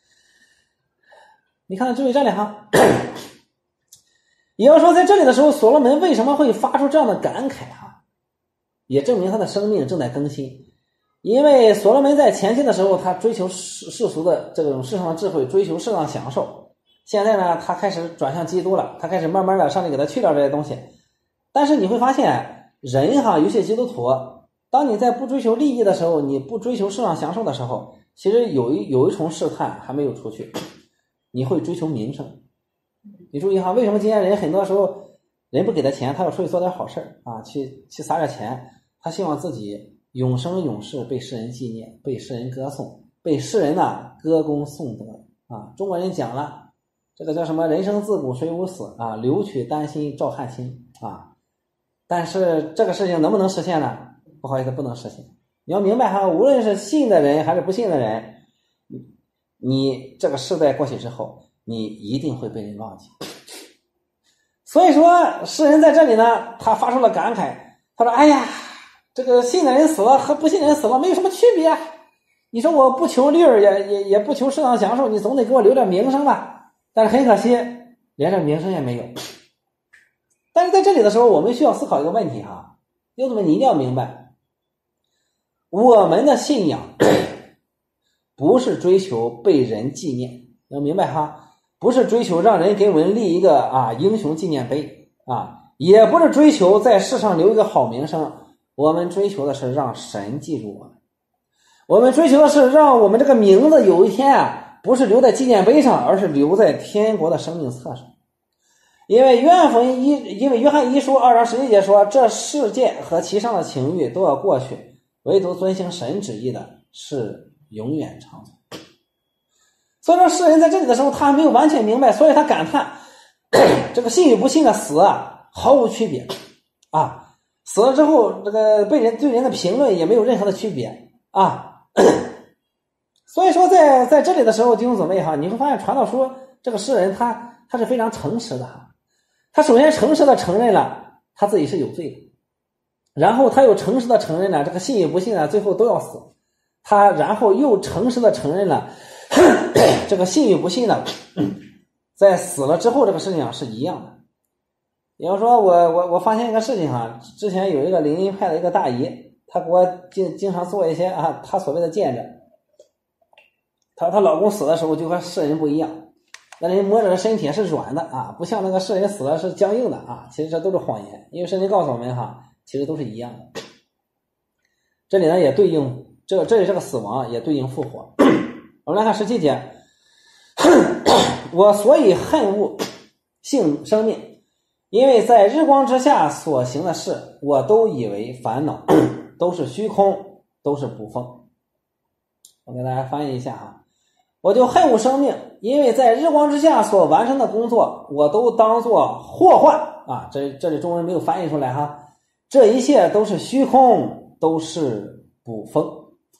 你看注意这里哈，也要说在这里的时候，所罗门为什么会发出这样的感慨哈，也证明他的生命正在更新。因为所罗门在前期的时候，他追求世俗的这种世上的智慧，追求世上享受。现在呢，他开始转向基督了，他开始慢慢的上帝给他去掉这些东西。但是你会发现人哈，尤其基督徒，当你在不追求利益的时候，你不追求世上享受的时候，其实有一重试探还没有出去，你会追求名声。你注意哈，为什么今天人很多时候人不给他钱，他要出去做点好事啊，去撒点钱，他希望自己永生永世被世人纪念，被世人歌颂，被世人呢歌功颂德啊。中国人讲了，这个叫什么人生自古谁无死啊，留取丹心照汗青啊。但是这个事情能不能实现呢？不好意思，不能实现。你要明白哈，无论是信的人还是不信的人，你这个世代过去之后，你一定会被人忘记。所以说诗人在这里呢，他发出了感慨，他说哎呀，这个信的人死了和不信的人死了没有什么区别，你说我不求利儿，也不求世上享受，你总得给我留点名声吧。但是很可惜连这名声也没有。但是在这里的时候，我们需要思考一个问题哈，弟兄们，你一定要明白，我们的信仰不是追求被人纪念，要明白哈，不是追求让人给我们立一个英雄纪念碑啊，也不是追求在世上留一个好名声，我们追求的是让神记住我们，我们追求的是让我们这个名字有一天不是留在纪念碑上，而是留在天国的生命册上。因为约翰一书2章11节说，这世界和其上的情欲都要过去，唯独遵行神旨意的是永远长存。所以说诗人在这里的时候，他还没有完全明白，所以他感叹这个信与不信的死毫无区别啊，死了之后这个被人对人的评论也没有任何的区别啊。所以说在这里的时候，弟兄姊妹哈，你会发现传道书这个诗人他是非常诚实的哈。他首先诚实的承认了他自己是有罪的，然后他又诚实的承认了这个信与不信最后都要死，他然后又诚实的承认了这个信与不信在死了之后这个事情是一样的。比方说我发现一个事情哈，之前有一个灵音派的一个大姨，她给我经常做一些她所谓的见证，她老公死的时候就和世人不一样，那人摸着的身体是软的不像那个世人死了是僵硬的其实这都是谎言，因为圣经告诉我们其实都是一样的。这里呢也对应这里这个死亡也对应复活。 我们来看17节，我所以恨恶性生命，因为在日光之下所行的事，我都以为烦恼，都是虚空，都是捕风。我给大家翻译一下啊，我就恨恶生命，因为在日光之下所完成的工作，我都当作祸患啊。这里中文没有翻译出来哈，这一切都是虚空，都是捕风。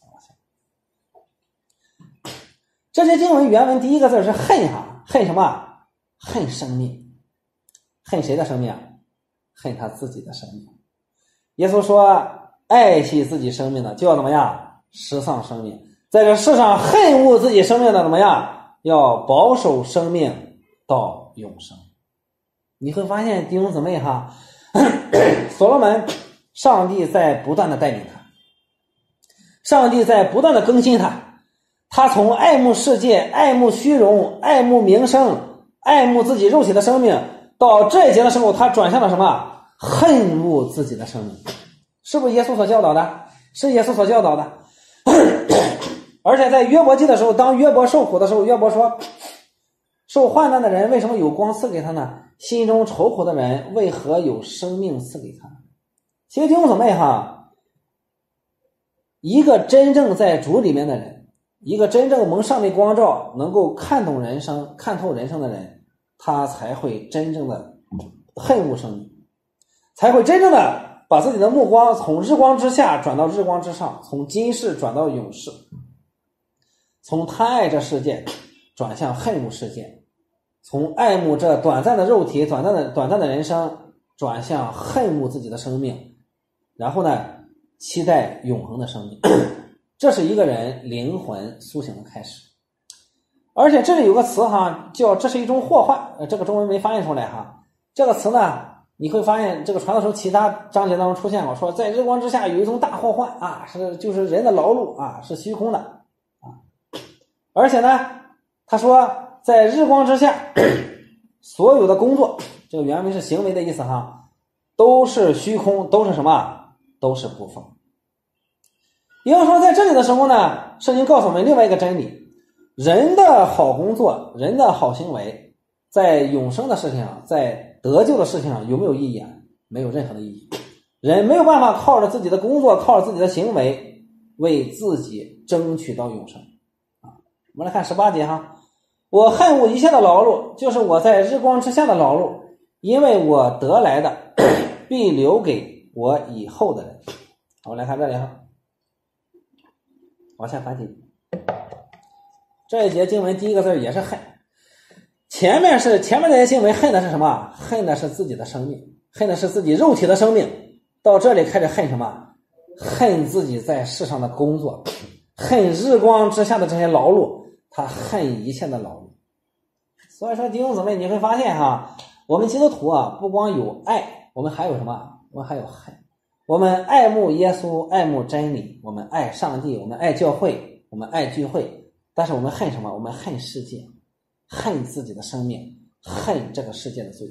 这些经文原文第一个字是恨哈，恨什么？恨生命。恨谁的生命？恨他自己的生命。耶稣说，爱惜自己生命的就要怎么样？失丧生命。在这世上恨恶自己生命的怎么样？要保守生命到永生。你会发现弟兄姊妹哈，所罗门，上帝在不断的带领他，上帝在不断的更新他，他从爱慕世界、爱慕虚荣、爱慕名声、爱慕自己肉体的生命，到这一节的时候，他转向了什么？恨恶自己的生命。是不是耶稣所教导的？是耶稣所教导的。而且在约伯记的时候，当约伯受苦的时候，约伯说，受患难的人为什么有光赐给他呢？心中愁苦的人为何有生命赐给他？其实弟兄姊妹哈，一个真正在主里面的人，一个真正蒙上帝光照，能够看懂人生、看透人生的人，他才会真正的恨恶生命，才会真正的把自己的目光从日光之下转到日光之上，从今世转到永世，从贪爱这世界转向恨恶世界，从爱慕这短暂的肉体、短暂的人生，转向恨恶自己的生命，然后呢，期待永恒的生命。这是一个人灵魂苏醒的开始。而且这里有个词哈，叫这是一种祸患，这个中文没翻译出来哈。这个词呢，你会发现这个传道书其他章节当中出现过，说在日光之下有一种大祸患啊，就是人的劳碌啊，是虚空的啊。而且呢，他说在日光之下所有的工作，这个原文是行为的意思哈，都是虚空，都是什么？都是捕风。也就是说在这里的时候呢，圣经告诉我们另外一个真理，人的好工作，人的好行为，在永生的事情上，在得救的事情上有没有意义啊？没有任何的意义。人没有办法靠着自己的工作，靠着自己的行为为自己争取到永生啊。我们来看18节哈，我恨恶一切的劳碌，就是我在日光之下的劳碌，因为我得来的必留给我以后的人。我们来看这里哈，往下翻起。这一节经文第一个字也是恨，前面这些经文恨的是什么？恨的是自己的生命，恨的是自己肉体的生命。到这里开始恨什么？恨自己在世上的工作，恨日光之下的这些劳碌，他恨一切的劳碌。所以说弟兄姊妹，你会发现哈，我们基督徒啊，不光有爱，我们还有什么？我们还有恨。我们爱慕耶稣，爱慕真理，我们爱上帝，我们爱教会，我们爱聚会，但是我们恨什么？我们恨世界，恨自己的生命，恨这个世界的罪。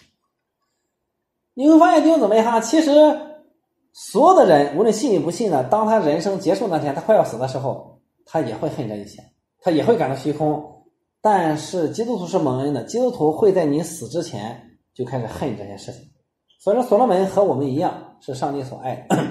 你会发现弟兄姊妹哈，其实所有的人无论信与不信呢，当他人生结束那天，他快要死的时候，他也会恨这一切，他也会感到虚空。但是基督徒是蒙恩的，基督徒会在你死之前就开始恨这些事情。所以说所罗门和我们一样是上帝所爱的。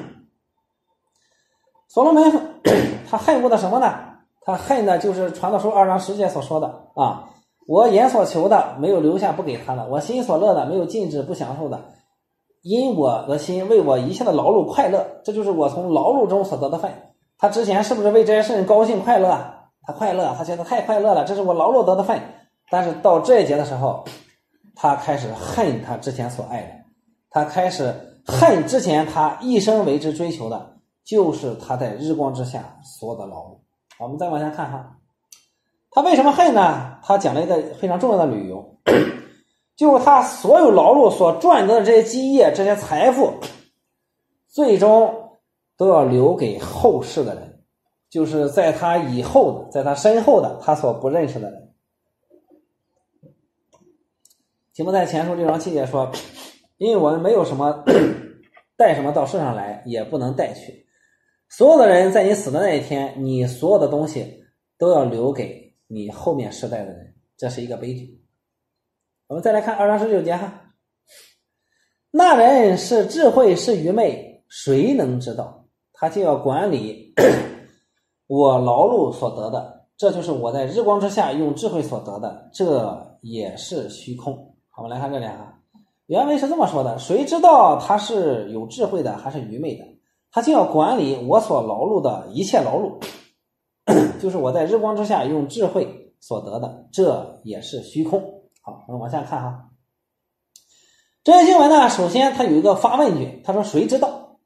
所罗门他恨恶的什么呢？他恨的就是传道书2章10节所说的啊，我眼所求的没有留下不给他的，我心所乐的没有禁止不享受的，因我的心为我一切的劳碌快乐，这就是我从劳碌中所得的份。他之前是不是为这些事情高兴快乐？他快乐，他觉得太快乐了，这是我劳碌得的份。但是到这一节的时候，他开始恨他之前所爱的，他开始恨之前他一生为之追求的，就是他在日光之下所有的劳碌。我们再往下看哈，他为什么恨呢？他讲了一个非常重要的理由，就是他所有劳碌所赚得的这些基业、这些财富，最终都要留给后世的人，就是在他以后的，在他身后的他所不认识的人。提摩太前书6章7节说，因为我们没有什么带什么到世上来，也不能带去。所有的人在你死的那一天，你所有的东西都要留给你后面世代的人，这是一个悲剧。我们再来看2章19节哈，那人是智慧是愚昧，谁能知道？他就要管理我劳碌所得的，这就是我在日光之下用智慧所得的，这也是虚空。好，我们来看这里啊，原文是这么说的，谁知道他是有智慧的还是愚昧的？他就要管理我所劳碌的一切劳碌，就是我在日光之下用智慧所得的，这也是虚空。好，我们往下看哈。这些经文呢，首先他有一个发问句，他说谁知道？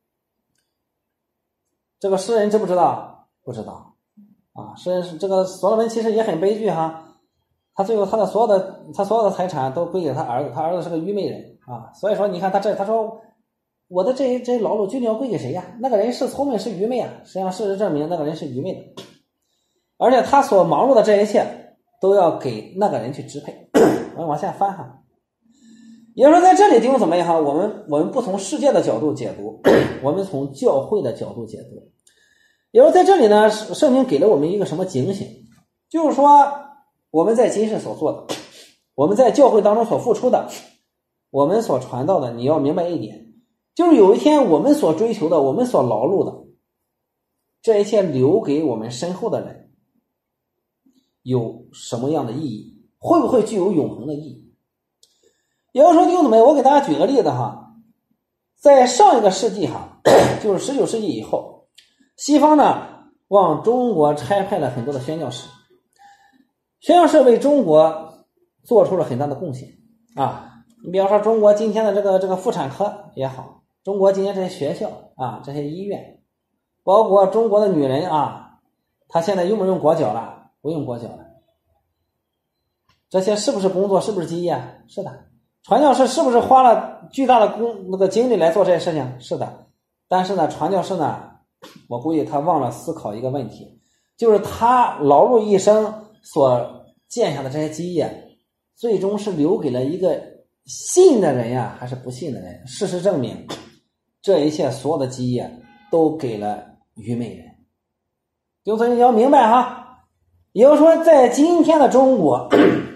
这个诗人知不知道？不知道啊。诗人这个所罗门其实也很悲剧哈，他最后他所有的财产都归给他儿子，他儿子是个愚昧人啊。所以说你看他说我的这些劳碌究竟要归给谁呀？那个人是聪明是愚昧啊？实际上事实证明那个人是愚昧的，而且他所忙碌的这一切都要给那个人去支配。我们往下翻哈。也就是说在这里弟兄姊妹哈，我们不从世界的角度解读，我们从教会的角度解读。也就是在这里呢，圣经给了我们一个什么警醒，就是说我们在今世所做的，我们在教会当中所付出的，我们所传道的，你要明白一点，就是有一天我们所追求的，我们所劳碌的，这一切留给我们身后的人有什么样的意义，会不会具有永恒的意义。也就是说弟兄姊妹，我给大家举个例子哈，在上一个世纪哈，就是19世纪以后，西方呢往中国差派了很多的宣教士，宣教士为中国做出了很大的贡献啊。你比方说中国今天的这个妇产科也好，中国今天这些学校啊，这些医院，包括中国的女人啊，她现在用不用裹脚了？不用裹脚了。这些是不是工作？是不是基业？是的。传教士是不是花了巨大的精力来做这些事情？是的。但是呢，传教士呢，我估计他忘了思考一个问题，就是他劳碌一生所建下的这些基业，最终是留给了一个信的人呀，还是不信的人？事实证明，这一切所有的基业都给了愚昧人。就是你要明白哈，也就是说，在今天的中国，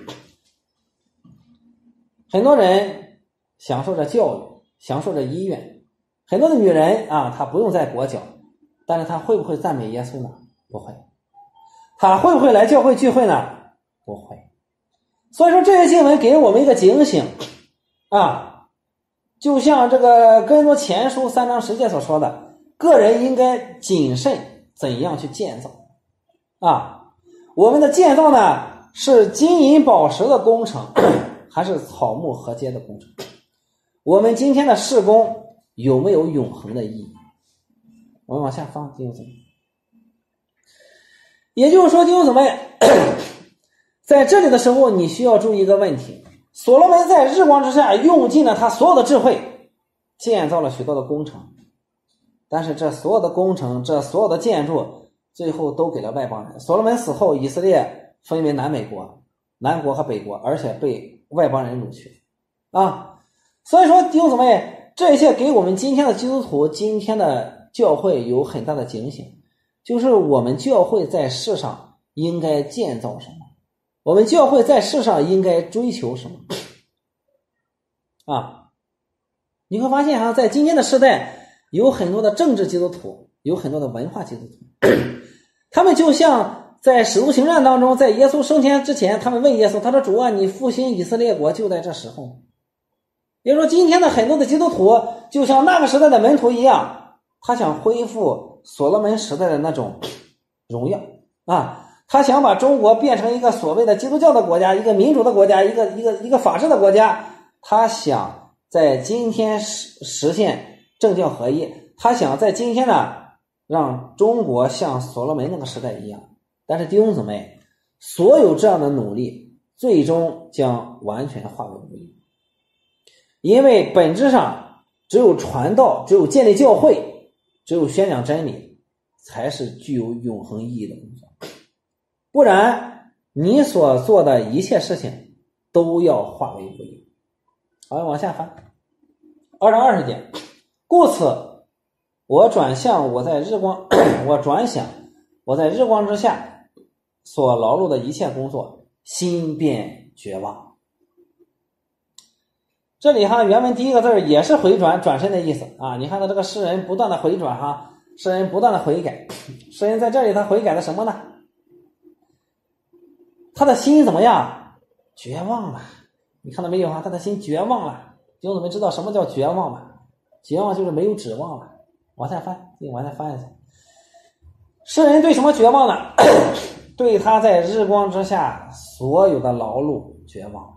很多人享受着教育，享受着医院，很多的女人啊，她不用再裹脚，但是她会不会赞美耶稣呢？不会。她会不会来教会聚会呢？不会。所以说这些经文给我们一个警醒啊，就像这个哥林多前书3章10节所说的，个人应该谨慎怎样去建造啊。我们的建造呢，是金银宝石的工程，还是草木禾秸的工程？我们今天的事工有没有永恒的意义？我们往下放，弟兄姊妹。也就是说，弟兄姊妹，在这里的时候，你需要注意一个问题：所罗门在日光之下用尽了他所有的智慧，建造了许多的工程，但是这所有的工程，这所有的建筑，最后都给了外邦人。所罗门死后，以色列分为南北国，南国和北国，而且被外邦人掳去啊。所以说弟兄姊妹，这一切给我们今天的基督徒，今天的教会有很大的警醒，就是我们教会在世上应该建造什么，我们教会在世上应该追求什么啊。你会发现哈，在今天的时代，有很多的政治基督徒，有很多的文化基督徒，他们就像在使徒行传当中，在耶稣升天之前，他们问耶稣，他说主啊，你复兴以色列国就在这时候。也就是说，今天的很多的基督徒就像那个时代的门徒一样，他想恢复所罗门时代的那种荣耀啊，他想把中国变成一个所谓的基督教的国家，一个民主的国家，一个法治的国家。他想在今天实现政教合一，他想在今天呢让中国像所罗门那个时代一样。但是弟兄姊妹，所有这样的努力最终将完全化为无益，因为本质上只有传道，只有建立教会，只有宣讲真理，才是具有永恒意义的工作。不然你所做的一切事情都要化为无益。好，往下翻2章20节，故此我转向我在日光我在日光之下所劳碌的一切工作，心便绝望。这里原文第一个字也是回转，转身的意思啊。你看到这个诗人不断的回转诗人不断的悔改，诗人在这里他悔改的什么呢？他的心怎么样？绝望了。你看到没有他的心绝望了。弟兄姊妹知道什么叫绝望吗？绝望就是没有指望了。往下翻一下。诗人对什么绝望呢？对他在日光之下所有的劳碌绝望。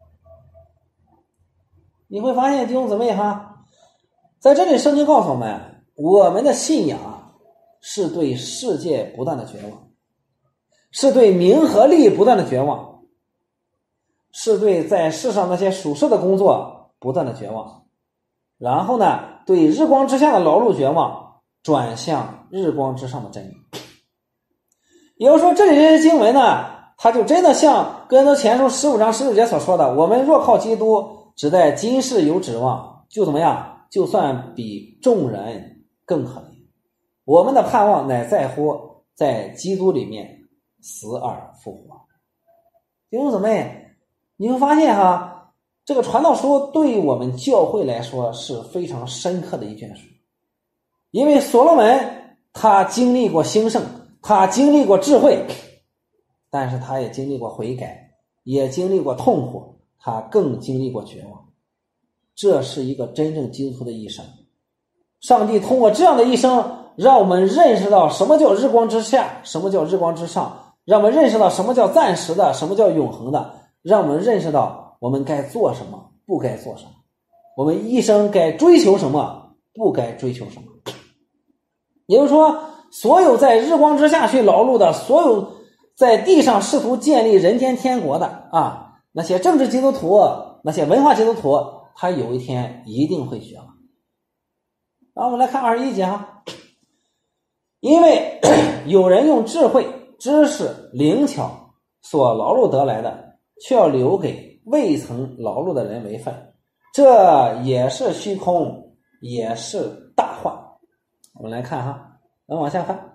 你会发现弟兄姊妹在这里圣经告诉我们，我们的信仰是对世界不断的绝望，是对名和利不断的绝望，是对在世上那些属世的工作不断的绝望，然后呢，对日光之下的劳碌绝望，转向日光之上的真理。也就是说，这里这些经文呢，它就真的像哥林多前书15章16节所说的，我们若靠基督只在今世有指望，就怎么样？就算比众人更可怜。我们的盼望乃在乎在基督里面死而复活。弟兄姊妹，你会发现这个传道书对我们教会来说是非常深刻的一卷书。因为所罗门他经历过兴盛，他经历过智慧，但是他也经历过悔改，也经历过痛苦，他更经历过绝望。这是一个真正基督徒的一生。上帝通过这样的一生，让我们认识到什么叫日光之下，什么叫日光之上，让我们认识到什么叫暂时的，什么叫永恒的，让我们认识到我们该做什么，不该做什么，我们一生该追求什么，不该追求什么。也就是说，所有在日光之下去劳碌的，所有在地上试图建立人间天国的那些政治基督徒，那些文化基督徒，他有一天一定会绝望。然后我们来看21节因为有人用智慧、知识、灵巧所劳碌得来的，却要留给未曾劳碌的人为分，这也是虚空，也是大患。我们来看咱往下翻。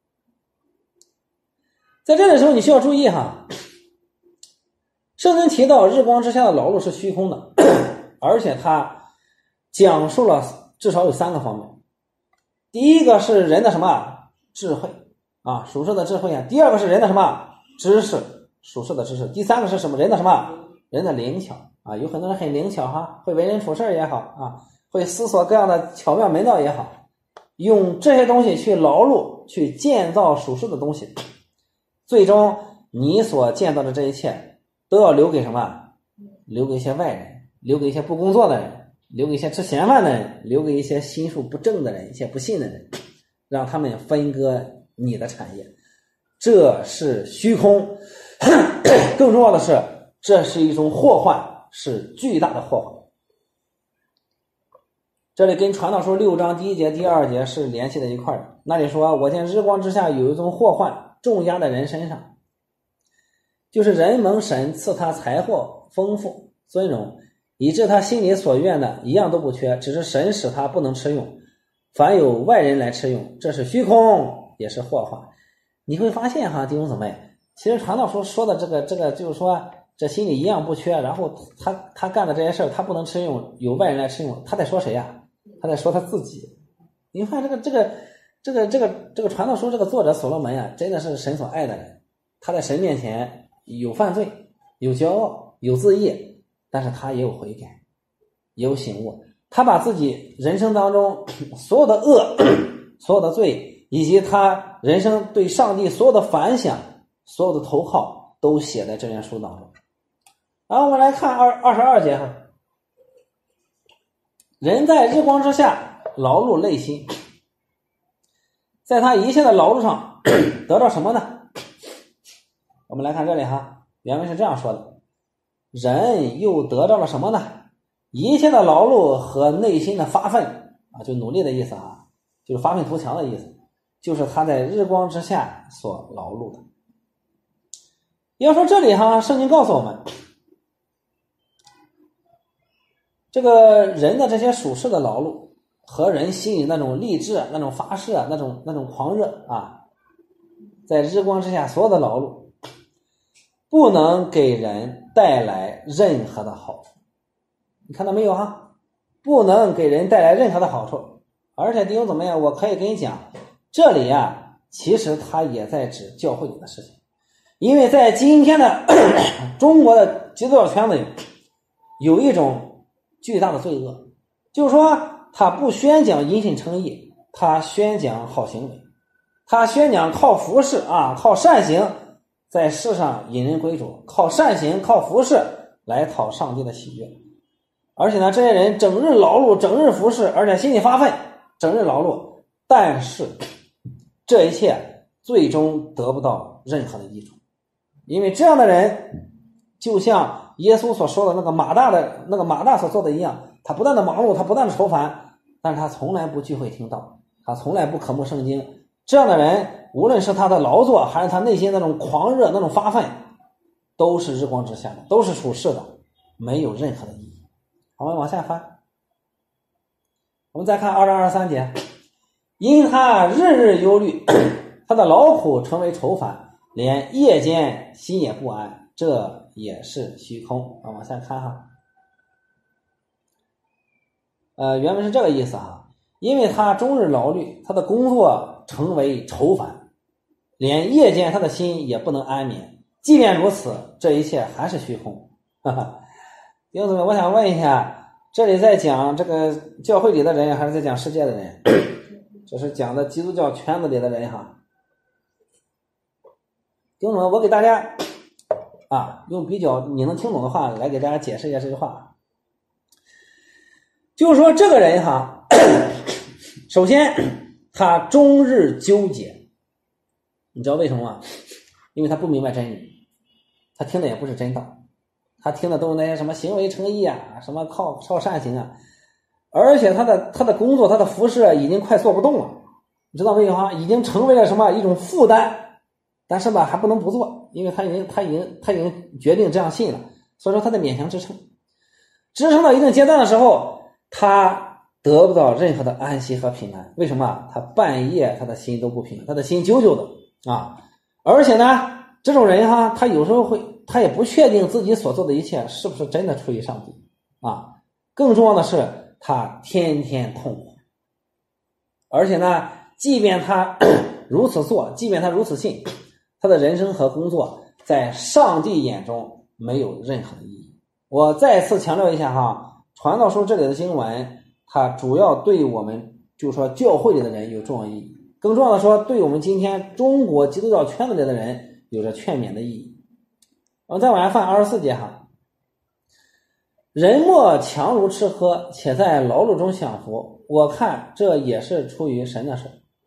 在这里的时候你需要注意圣经提到日光之下的劳碌是虚空的，而且他讲述了至少有3个方面。第一个是人的什么智慧属世的智慧第二个是人的什么知识，属世的知识。第三个是什么？人的什么？人的灵巧有很多人很灵巧会为人处事也好会思索各样的巧妙门道也好，用这些东西去劳碌，去建造属世的东西，最终你所建造的这一切都要留给什么？留给一些外人，留给一些不工作的人，留给一些吃闲饭的人，留给一些心术不正的人，一些不信的人，让他们分割你的产业。这是虚空更重要的是，这是一种祸患，是巨大的祸患。这里跟传道书6章第1节第2节是联系在一块的。那里说，我见日光之下有一种祸患重压在人身上，就是人蒙神赐他财货丰富尊荣，以致他心里所愿的一样都不缺，只是神使他不能吃用，凡有外人来吃用，这是虚空，也是祸患。你会发现弟兄姊妹，其实传道书说的这个就是说，这心里一样不缺，然后他干的这些事他不能吃用，有外人来吃用，他在说谁他在说他自己。你看这个传道书这个作者所罗门真的是神所爱的人。他在神面前有犯罪，有骄傲，有自义，但是他也有悔改，也有醒悟。他把自己人生当中所有的恶、所有的罪，以及他人生对上帝所有的反响、所有的投靠，都写在这卷书当中。然后我们来看22节人在日光之下劳碌累心，在他一切的劳碌上得到什么呢？我们来看这里原文是这样说的，人又得到了什么呢？一切的劳碌和内心的发奋就努力的意思就是发愤图强的意思，就是他在日光之下所劳碌的。要说这里圣经告诉我们，这个人的这些属世的劳碌和人心里那种励志、那种发誓、那种狂热在日光之下所有的劳碌不能给人带来任何的好处。你看到没有哈？不能给人带来任何的好处。而且弟兄姊妹，我可以跟你讲，这里啊，其实他也在指教会里的事情。因为在今天的中国的基督教圈子里，有一种巨大的罪恶，就是说他不宣讲因信称义，他宣讲好行为，他宣讲靠服侍啊，靠善行在世上引人归主，靠善行靠服侍来讨上帝的喜悦。而且呢，这些人整日劳碌，整日服侍，而且心里发愤，整日劳碌，但是这一切最终得不到任何的益处。因为这样的人就像耶稣所说的那个马大所做的一样，他不断的忙碌，他不断的愁烦，但是他从来不聚会听道，他从来不渴慕圣经。这样的人无论是他的劳作还是他内心那种狂热那种发愤，都是日光之下的，都是属世的，没有任何的意义。好，我们往下翻，我们再看2章23节，因他日日忧虑，他的劳苦成为愁烦，连夜间心也不安，这也是虚空。往下看哈，原文是这个意思哈，因为他终日劳虑，他的工作成为愁烦，连夜间他的心也不能安眠，即便如此，这一切还是虚空。哈哈，弟兄姊妹，我想问一下，这里在讲这个教会里的人还是在讲世界的人？这是讲的基督教圈子里的人哈。弟兄姊妹，我给大家用比较你能听懂的话来给大家解释一下这句话。就是说这个人哈，首先他终日纠结，你知道为什么吗？因为他不明白真理，他听的也不是真道，他听的都是那些什么行为称义啊，什么靠善行啊，而且他的工作，他的服侍已经快做不动了，你知道为什么？已经成为了什么一种负担，但是吧还不能不做，因为他已经决定这样信了，所以说他在勉强支撑到一定阶段的时候，他得不到任何的安息和平安。为什么？他半夜他的心都不平，他的心揪揪的啊！而且呢，这种人哈，他有时候他也不确定自己所做的一切是不是真的出于上帝啊。更重要的是，他天天痛苦。而且呢，即便他如此做，即便他如此信，他的人生和工作在上帝眼中没有任何的意义。我再次强调一下哈，传道书这里的经文，它主要对我们就是说教会里的人有重要意义，更重要的说，对我们今天中国基督教圈子里的人有着劝勉的意义。我们再往下翻24节哈，人莫强如吃喝，且在劳碌中享福，我看这也是出于神的手。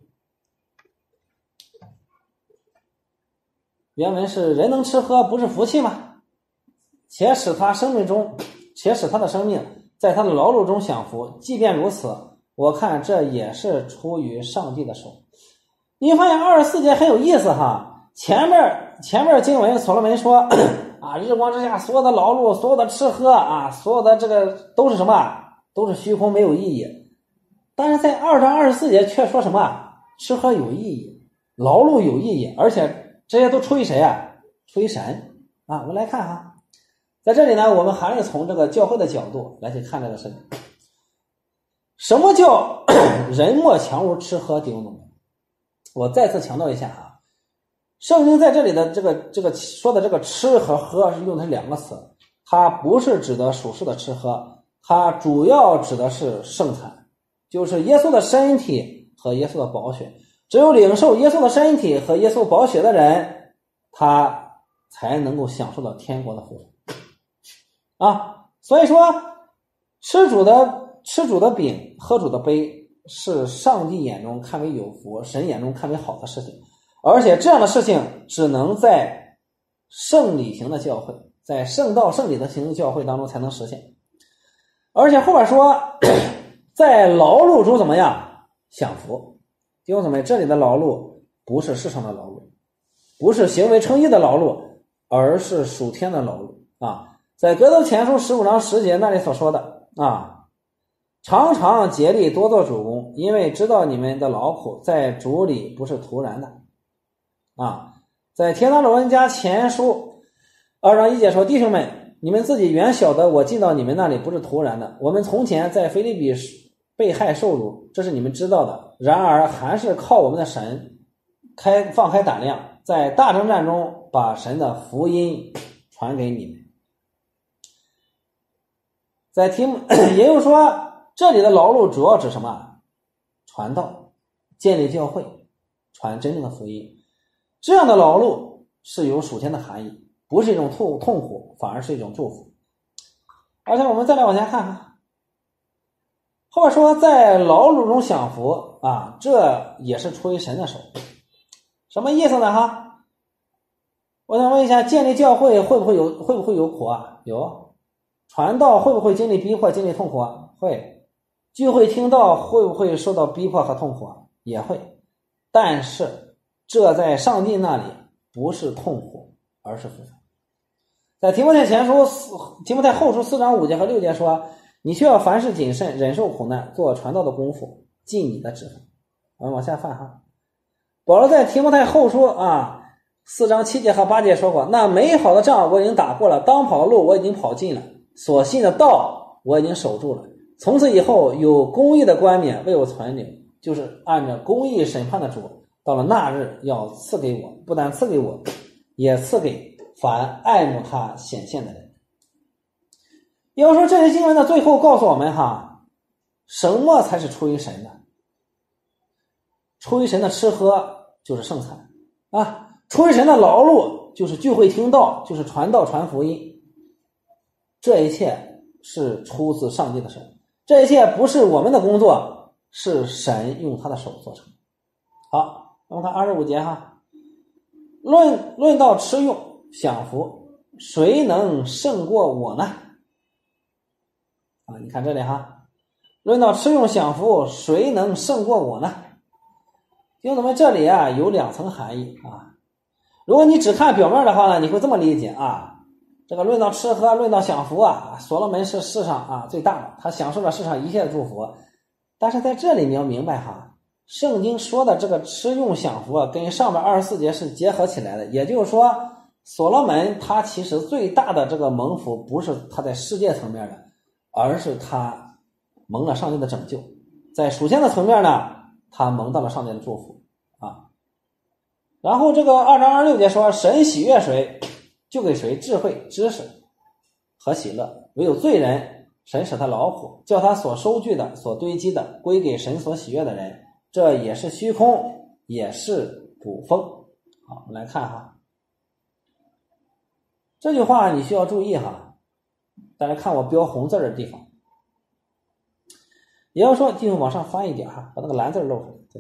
原文是人能吃喝不是福气吗？且使他的生命在他的劳碌中享福，即便如此，我看这也是出于上帝的手。你发现24节很有意思哈，前面经文所罗门说日光之下所有的劳碌，所有的吃喝所有的这个都是什么？都是虚空，没有意义。但是在2章24节却说什么？吃喝有意义，劳碌有意义，而且这些都出于谁啊？出于神我们来看哈，在这里呢，我们还是从这个教会的角度来去看这个事情。什么叫人莫强如吃喝？弟兄姊妹，我再次强调一下圣经在这里的这个说的这个吃和喝是用的是两个词，它不是指的属世的吃喝，它主要指的是圣餐，就是耶稣的身体和耶稣的宝血。只有领受耶稣的身体和耶稣宝血的人，他才能够享受到天国的福所以说吃主的饼，喝主的杯，是上帝眼中看为有福，神眼中看为好的事情。而且这样的事情只能在圣礼型的教会，在圣道圣礼的型的教会当中才能实现。而且后边说在劳碌中怎么样享福。弟兄姊妹，这里的劳碌不是世上的劳碌，不是行为称义的劳碌，而是属天的劳碌在格斗前书15章10节那里所说的常常竭力多做主工，因为知道你们的劳苦在主里不是徒然的在帖撒罗尼迦前书 2章1节说，弟兄们，你们自己原晓得我进到你们那里不是突然的，我们从前在腓立比被害受辱，这是你们知道的，然而还是靠我们的神放开胆量，在大征战中把神的福音传给你们。在也就是说，这里的劳碌主要指什么？传道，建立教会，传真正的福音。这样的劳碌是有属天的含义，不是一种痛苦，反而是一种祝福。而且我们再来往下看看，后面说在劳碌中享福啊，这也是出于神的手。什么意思呢？我想问一下，建立教会会不会有苦啊？有。传道会不会经历逼迫、经历痛苦啊？会。聚会听道会不会受到逼迫和痛苦啊？也会。但是这在上帝那里不是痛苦，而是福分。在提摩太后书4章5节和6节说，你需要凡事谨慎，忍受苦难，做传道的功夫，尽你的职分。我们往下翻哈。保罗在提摩太后书4章7节和8节说过，那美好的仗我已经打过了，当跑的路我已经跑尽了，所信的道我已经守住了，从此以后有公义的冠冕为我存留，就是按照公义审判的主，到了那日要赐给我，不但赐给我，也赐给凡爱慕他显现的人。也就是说，这些经文的最后告诉我们什么才是出于神的？出于神的吃喝就是圣餐出于神的劳碌就是聚会听道，就是传道传福音。这一切是出自上帝的手，这一切不是我们的工作，是神用他的手做成。好，我们看25节论到吃用享福，谁能胜过我呢？你看这里论到吃用享福，谁能胜过我呢？弟兄姊妹，这里有2层含义如果你只看表面的话呢，你会这么理解这个论到吃喝，论到享福所罗门是世上最大的，他享受了世上一切的祝福。但是在这里你要明白圣经说的这个吃用享福跟上面24节是结合起来的。也就是说，所罗门他其实最大的这个蒙福不是他在世界层面的，而是他蒙了上帝的拯救。在属天的层面呢，他蒙到了上帝的祝福然后这个2章26节说，神喜悦谁，就给谁智慧、知识和喜乐，唯有罪人，神使他劳苦，叫他所收据的、所堆积的归给神所喜悦的人，这也是虚空，也是捕风。好，我们来看这句话你需要注意大家看我标红字的地方，也要说继续往上翻一点把那个蓝字露出来。对，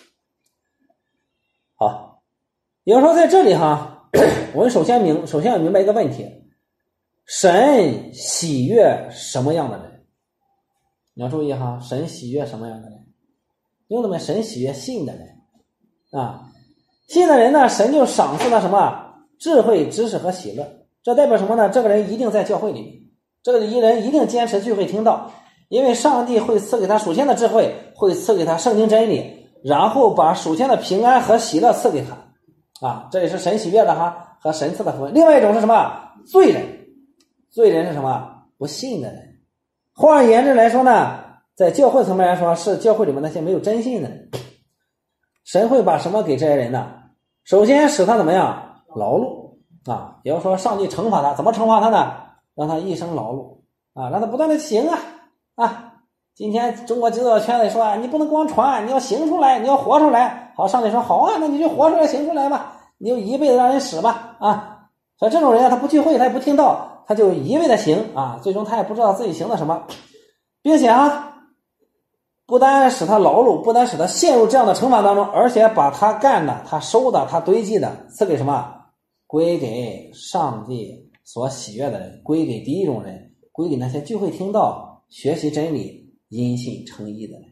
好，也就是说在这里我们首先要明白一个问题，神喜悦什么样的人？你要注意神喜悦什么样的人？兄弟们，神喜悦信的人信的人呢，神就赏赐了什么？智慧、知识和喜乐。这代表什么呢？这个人一定在教会里面，这个人一定坚持聚会听道，因为上帝会赐给他属天的智慧，会赐给他圣经真理，然后把属天的平安和喜乐赐给他这也是神喜悦的和神赐的福分。另外一种是什么？罪人是什么？不信的人。换而言之来说呢，在教会层面来说，是教会里面那些没有真信的人。神会把什么给这些人呢？首先使他怎么样？劳碌也就是说上帝惩罚他，怎么惩罚他呢？让他一生劳碌让他不断的行今天中国基督教圈里说你不能光传，你要行出来，你要活出来。好，上帝说好那你就活出来行出来吧，你就一辈子让人使吧所以这种人他不聚会，他也不听道，他就一味的行最终他也不知道自己行的什么，并且不单使他劳碌，不单使他陷入这样的惩罚当中，而且把他干的、他收的、他堆积的赐给什么？归给上帝所喜悦的人，归给第一种人，归给那些聚会听道、学习真理、因信称义的人。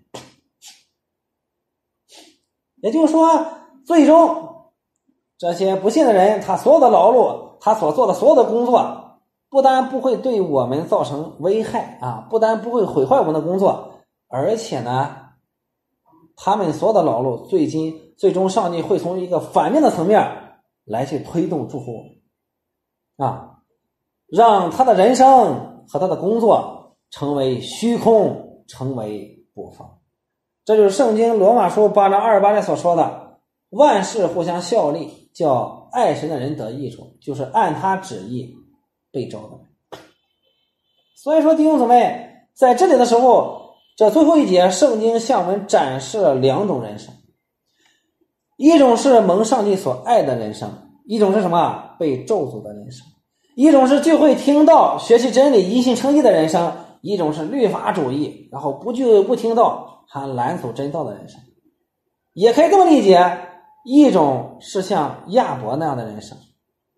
也就是说，最终这些不信的人，他所有的劳碌，他所做的所有的工作，不但不会对我们造成危害不但不会毁坏我们的工作，而且呢，他们所有的劳碌最终上帝会从一个反面的层面来去推动祝福让他的人生和他的工作成为虚空，成为不丰。这就是圣经罗马书8章28节所说的，万事互相效力，叫爱神的人得益处，就是按他旨意被召的人。所以说弟兄姊妹，在这里的时候，这最后一节圣经向我们展示了两种人生，一种是蒙上帝所爱的人生，一种是什么？被咒诅的人生。一种是聚会听道学习真理因信称义的人生，一种是律法主义然后不聚会不听道还拦阻真道的人生。也可以这么理解，一种是像亚伯那样的人生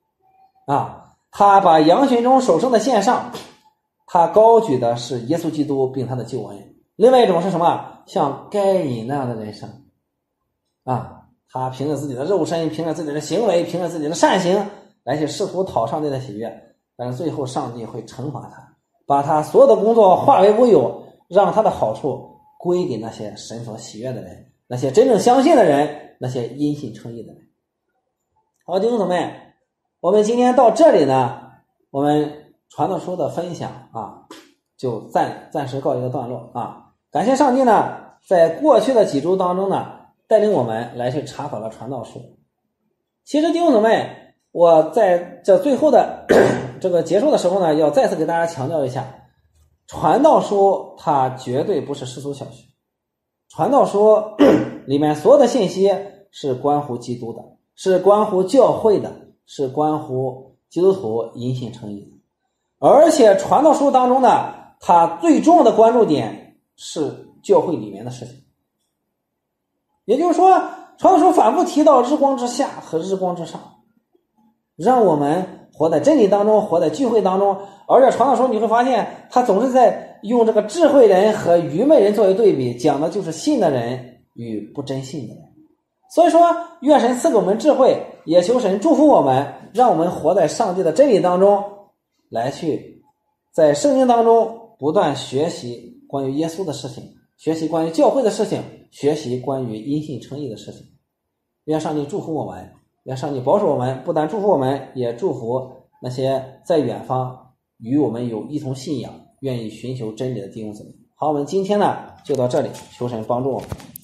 他把羊群中首生的献上，他高举的是耶稣基督并他的救恩。另外一种是什么？像该隐那样的人生他凭着自己的肉身，凭着自己的行为，凭着自己的善行来去试图讨上帝的喜悦，但是最后上帝会惩罚他，把他所有的工作化为乌有，让他的好处归给那些神所喜悦的人，那些真正相信的人，那些因信称义的人。好，弟兄姊妹，我们今天到这里呢，我们传道书的分享就暂时告一个段落感谢上帝呢，在过去的几周当中呢，带领我们来去查考了传道书。其实弟兄姊妹，我在这最后的这个结束的时候呢，要再次给大家强调一下，传道书它绝对不是世俗小学，传道书里面所有的信息是关乎基督的，是关乎教会的，是关乎基督徒因信称义的。而且传道书当中呢，它最重要的关注点是教会里面的事情。也就是说，传道书反复提到日光之下和日光之上，让我们活在真理当中，活在聚会当中。而且传道书你会发现，他总是在用这个智慧人和愚昧人作为对比，讲的就是信的人与不真信的人。所以说，愿神赐给我们智慧，也求神祝福我们，让我们活在上帝的真理当中，来去在圣经当中不断学习关于耶稣的事情，学习关于教会的事情，学习关于因信称义的事情。愿上帝祝福我们，愿上帝保守我们，不但祝福我们，也祝福那些在远方与我们有一同信仰，愿意寻求真理的弟兄姊妹。好，我们今天呢就到这里，求神帮助我们。